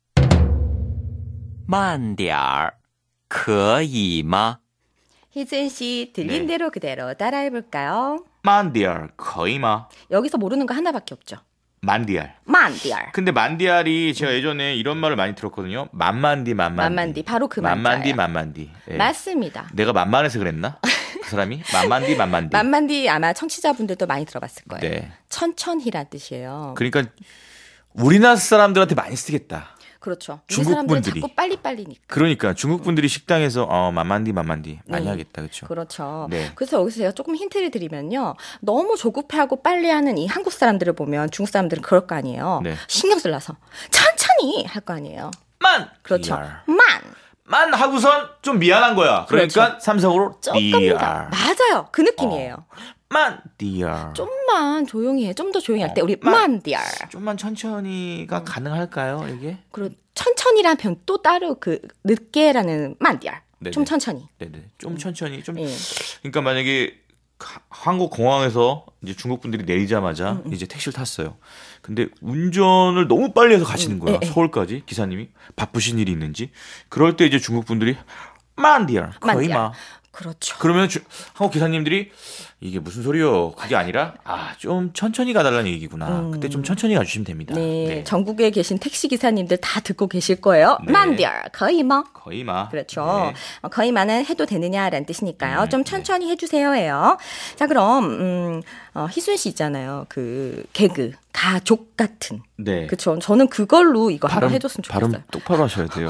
慢点儿，可以吗？ 희준 씨 들린 네. 대로 그대로 따라해볼까요? 만디알 거의마. 여기서 모르는 거 하나밖에 없죠. 만디알. 만디알. 근데 만디알이 제가 예전에 이런 말을 많이 들었거든요. 만만디 만만디. 만만디 바로 그 만만디 만자예요. 만만디. 예. 맞습니다. 내가 만만해서 그랬나? 그 사람이 만만디 만만디. 만만디 아마 청취자분들도 많이 들어봤을 거예요. 네. 천천히란 뜻이에요. 그러니까 우리나라 사람들한테 많이 쓰겠다. 그렇죠. 우리 중국 사람들은 분들이. 자꾸 빨리빨리니까. 그러니까 중국 분들이 식당에서 어 만만디 만만디 많이 네. 하겠다, 그렇죠? 그렇죠. 네. 그래서 여기서 제가 조금 힌트를 드리면요. 너무 조급해하고 빨리하는 이 한국 사람들을 보면 중국 사람들은 그럴 거 아니에요. 네. 신경 쓸라서 천천히 할 거 아니에요. 만. 그렇죠. 디알. 만. 만 하고선 좀 미안한 거야. 그러니까 그렇죠. 삼성으로 조금 더. 디알. 맞아요. 그 느낌이에요. 만 디알. 좀만 조용히 해. 좀 더 조용히 할 때 어, 우리 만. 만디알. 좀만 천천히가 가능할까요, 이게? 그리고 천천히란 표현 또 따로 그 늦게라는 만디알. 네네. 좀 천천히. 네네. 좀 천천히 좀. 예. 그러니까 만약에 하- 한국 공항에서 이제 중국 분들이 내리자마자 음, 이제 택시를 탔어요. 근데 운전을 너무 빨리 해서 가시는 거야. 예, 예. 서울까지 기사님이 바쁘신 일이 있는지. 그럴 때 이제 중국 분들이 만디알 거의 만디알. 마. 그렇죠. 그러면 주, 한국 기사님들이 이게 무슨 소리요? 그게 아니라 아 좀 천천히 가달라는 얘기구나. 그때 좀 천천히 가주시면 됩니다. 음. 네, 전국에 계신 택시 기사님들 다 듣고 계실 거예요. 네. 만디알 거의 뭐. 거의 마. 그렇죠. 네. 어, 거의만은 해도 되느냐라는 뜻이니까요. 음, 좀 천천히 해주세요예요. 자, 그럼 음, 어, 희순 씨 있잖아요. 그 개그 가족 같은. 네. 그렇죠. 저는 그걸로 이거 한번 발음, 해줬으면 좋겠어요. 발음 똑바로 하셔야 돼요.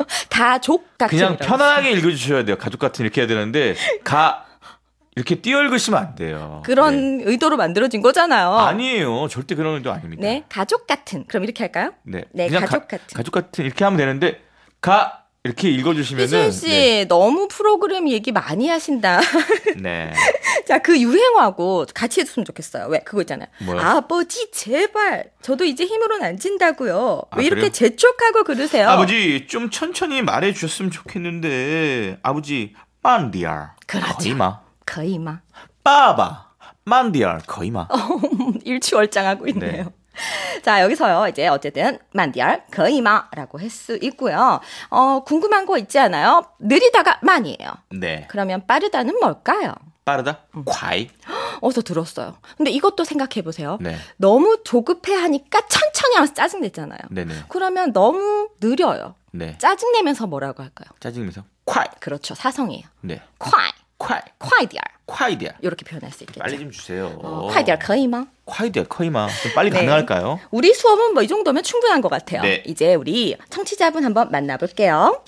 가족 같은. 그냥 편안하게 읽어주셔야 돼요. 가족 같은 이렇게 해야 되는데 가 이렇게 띄어 읽으시면 안 돼요. 그런 네. 의도로 만들어지는 거잖아요. 아니에요. 절대 그런 의도 아닙니다. 네, 가족 같은. 그럼 이렇게 할까요? 네, 네, 그냥 가족 가, 같은. 가족 같은 이렇게 하면 되는데 가 이렇게 읽어주시면은 희준 씨 네. 너무 프로그램 얘기 많이 하신다. 네. 자, 그 유행어하고 같이 해줬으면 좋겠어요. 왜? 그거 있잖아요. 뭐요? 아버지 제발. 저도 이제 힘으로는 안 진다고요. 아, 왜 이렇게 그래요? 재촉하고 그러세요? 아버지 좀 천천히 말해주셨으면 좋겠는데 아버지 만디알 그렇죠. 거의마 거의마. 빠바 만디알 거의마. 일취월장하고 있네요. 자, 여기서요, 이제 어쨌든, 만디알, 거이마라고 할 수 있고요. 어, 궁금한 거 있지 않아요? 느리다가 만이에요. 네. 그러면 빠르다는 뭘까요? 빠르다? 콰이. 어서 들었어요. 근데 이것도 생각해 보세요. 네. 너무 조급해 하니까 천천히 하면서 짜증내잖아요. 네네. 그러면 너무 느려요. 네. 짜증내면서 뭐라고 할까요? 짜증내면서 콰이. 그렇죠. 사성이에요. 네. 콰이. 콰이. 콰이디알. 콰이디알. 이렇게 표현할 수 있겠죠. 빨리 좀 주세요. 어, 콰이디알 거이마. 콰이디알 거의마. 좀 빨리 네. 가능할까요? 우리 수업은 뭐 이 정도면 충분한 것 같아요. 네. 이제 우리 청취자분 한번 만나볼게요.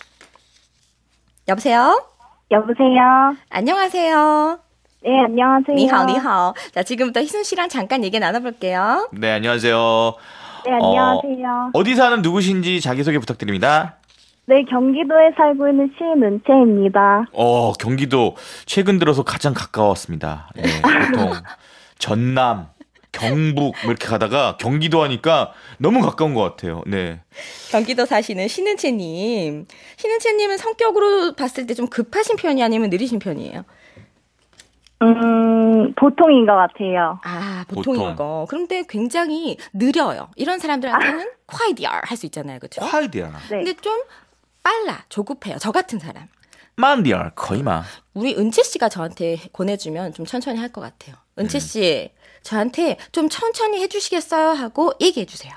여보세요? 여보세요? 안녕하세요. 네, 안녕하세요. 니하오, 니하오. 자, 지금부터 희순 씨랑 잠깐 얘기 나눠볼게요. 네, 안녕하세요. 네, 안녕하세요. 어, 어디 사는 누구신지 자기소개 부탁드립니다. 네, 경기도에 살고 있는 신은채입니다. 어, 경기도 최근 들어서 가장 가까웠습니다. 네, 보통 전남, 경북 뭐 이렇게 가다가 경기도 하니까 너무 가까운 것 같아요. 네. 경기도 사시는 신은채님. 신은채님은 성격으로 봤을 때 좀 급하신 편이 아니면 느리신 편이에요? 음, 보통인 것 같아요. 아, 보통인 보통. 거. 그런데 굉장히 느려요. 이런 사람들한테는 콰이디알 할 수 있잖아요. 그렇죠? 콰이디알. 네. 근데 좀 빨라, 조급해요. 저 같은 사람. 만디알 거의마. 우리 은채 씨가 저한테 권해주면 좀 천천히 할 것 같아요. 은채 씨, 저한테 좀 천천히 해주시겠어요? 하고 얘기해 주세요.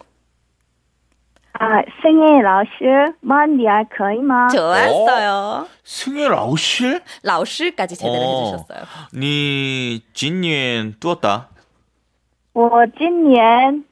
아, 승혜老师, 만디알 거이마. 좋았어요. 승혜 라오실? 라오실까지 제대로 어. 해주셨어요. 니 진년 뚜었다. 我今年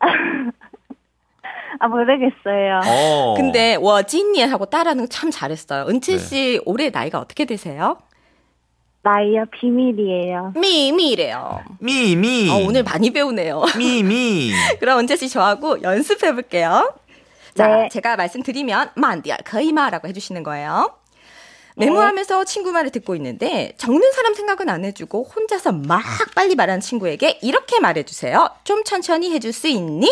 아, 모르겠어요. 어. 근데 워진예 하고 따라하는 거 참 잘했어요. 은채 네. 씨 올해 나이가 어떻게 되세요? 나이요, 비밀이에요. 미미래요. 미미. 어, 오늘 많이 배우네요. 미미. 그럼 은채 씨 저하고 연습해 볼게요. 자, 네. 제가 말씀드리면 만디알 거이마라고 해주시는 거예요. 메모하면서 친구 말을 듣고 있는데 적는 사람 생각은 안 해주고 혼자서 막 빨리 말하는 친구에게 이렇게 말해주세요. 좀 천천히 해줄 수 있니?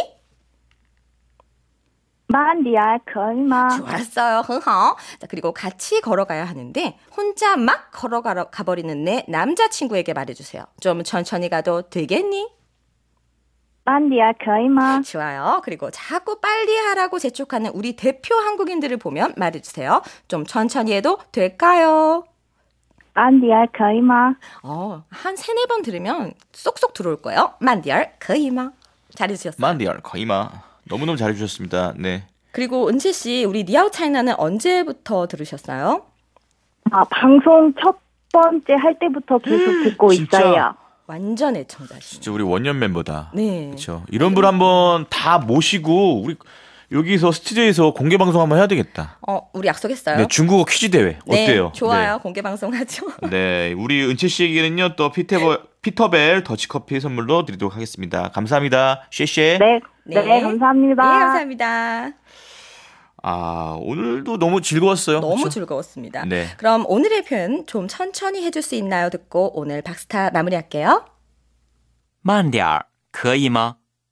만디알 거이마. 좋았어요. 흥허. 자, 그리고 같이 걸어가야 하는데 혼자 막 걸어가 가버리는 내 남자친구에게 말해주세요. 좀 천천히 가도 되겠니? 만디알 거이마. 좋아요. 그리고 자꾸 빨리 하라고 재촉하는 우리 대표 한국인들을 보면 말해주세요. 좀 천천히 해도 될까요? 만디알 거이마. 어, 한 세네 번 들으면 쏙쏙 들어올 거예요. 만디알 거이마. 잘해주셨어요. 만디알 거의마. 너무너무 잘해주셨습니다. 네. 그리고 은채 씨, 우리 니아우 차이나는 언제부터 들으셨어요? 아, 방송 첫 번째 할 때부터 계속 듣고 진짜? 있어요. 완전 애청자시네. 진짜 우리 원년 멤버다. 네. 그렇죠. 이런 분 한번 다 모시고 우리 여기서 스튜디오에서 공개 방송 한번 해야 되겠다. 어, 우리 약속했어요. 네, 중국어 퀴즈 대회 어때요? 네, 좋아요. 공개 방송하죠. 네. 네, 우리 은채 씨에게는요 또 피터벨, 피터벨 더치커피 선물로 드리도록 하겠습니다. 감사합니다. 쉐쉐. 네, 네, 네. 감사합니다. 네, 감사합니다. 아, 오늘도 너무 즐거웠어요. 너무 그렇죠? 즐거웠습니다. 네. 그럼 오늘의 표현 좀 천천히 해줄 수 있나요? 듣고 오늘 박스타 마무리할게요. 慢点儿可以吗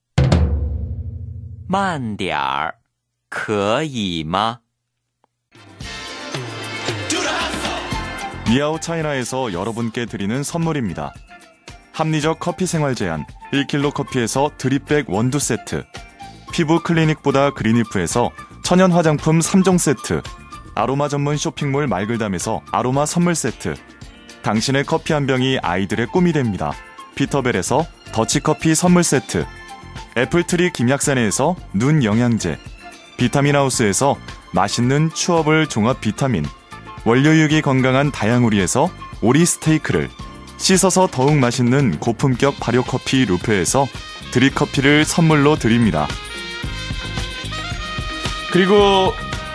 慢点儿可以吗 니아오 차이나에서 여러분께 드리는 선물입니다. 합리적 커피 생활 제한 일 킬로그램 커피에서 드립백 원두 세트, 피부 클리닉보다 그린이프에서 천연 화장품 삼 종 세트, 아로마 전문 쇼핑몰 말글담에서 아로마 선물 세트, 당신의 커피 한 병이 아이들의 꿈이 됩니다. 피터벨에서 더치커피 선물 세트, 애플트리 김약산에서 눈 영양제, 비타민하우스에서 맛있는 추어블 종합 비타민, 원료육이 건강한 다양오리에서 오리 스테이크를, 씻어서 더욱 맛있는 고품격 발효커피 루페에서 드립커피를 선물로 드립니다. 그리고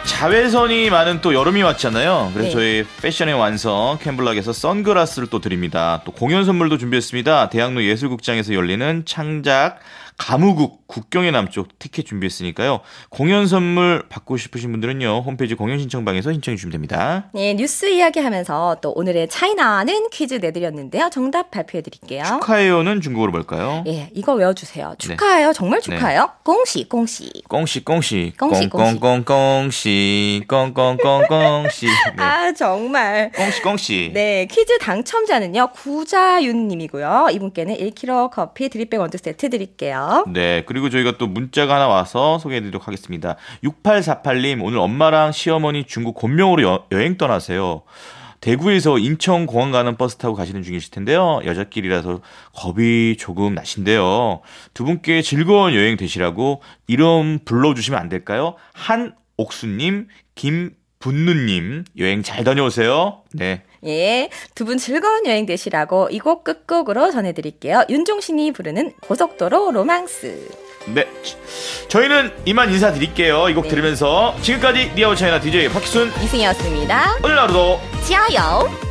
자외선이 많은 또 여름이 왔잖아요. 그래서 네. 저희 패션의 완성 캠블락에서 선글라스를 또 드립니다. 또 공연 선물도 준비했습니다. 대학로 예술극장에서 열리는 창작 가무국 국경의 남쪽 티켓 준비했으니까요. 공연 선물 받고 싶으신 분들은요. 홈페이지 공연 신청방에서 신청해 주시면 됩니다. 네, 뉴스 이야기하면서 또 오늘의 차이나는 퀴즈 내드렸는데요. 정답 발표해 드릴게요. 축하해요는 중국어로 뭘까요? 예, 이거 외워주세요. 축하해요. 정말 축하해요. 꽁시, 꽁시. 꽁시 꽁시 꽁시, 꽁꽁꽁꽁꽁시 꽁꽁꽁꽁시 네. 아, 정말. 꽁시 꽁시. 네, 퀴즈 당첨자는요. 구자윤 님이고요. 이분께는 일 킬로그램 커피 드립백 원두 세트 드릴게요. 네, 그리고 저희가 또 문자가 하나 와서 소개해드리도록 하겠습니다. 육팔사팔 님, 오늘 엄마랑 시어머니 중국 곤명으로 여, 여행 떠나세요. 대구에서 인천공항 가는 버스 타고 가시는 중이실 텐데요. 여자끼리라서 겁이 조금 나신데요. 두 분께 즐거운 여행 되시라고 이름 불러주시면 안 될까요? 한옥수님, 김분누님, 여행 잘 다녀오세요. 네. 예, 두 분 즐거운 여행 되시라고 이 곡 끝곡으로 전해드릴게요. 윤종신이 부르는 고속도로 로망스. 네, 저희는 이만 인사드릴게요. 이 곡 네. 들으면서 지금까지 니아오 차이나 디제이 박희순 이승이었습니다. 오늘 하루도 지하요.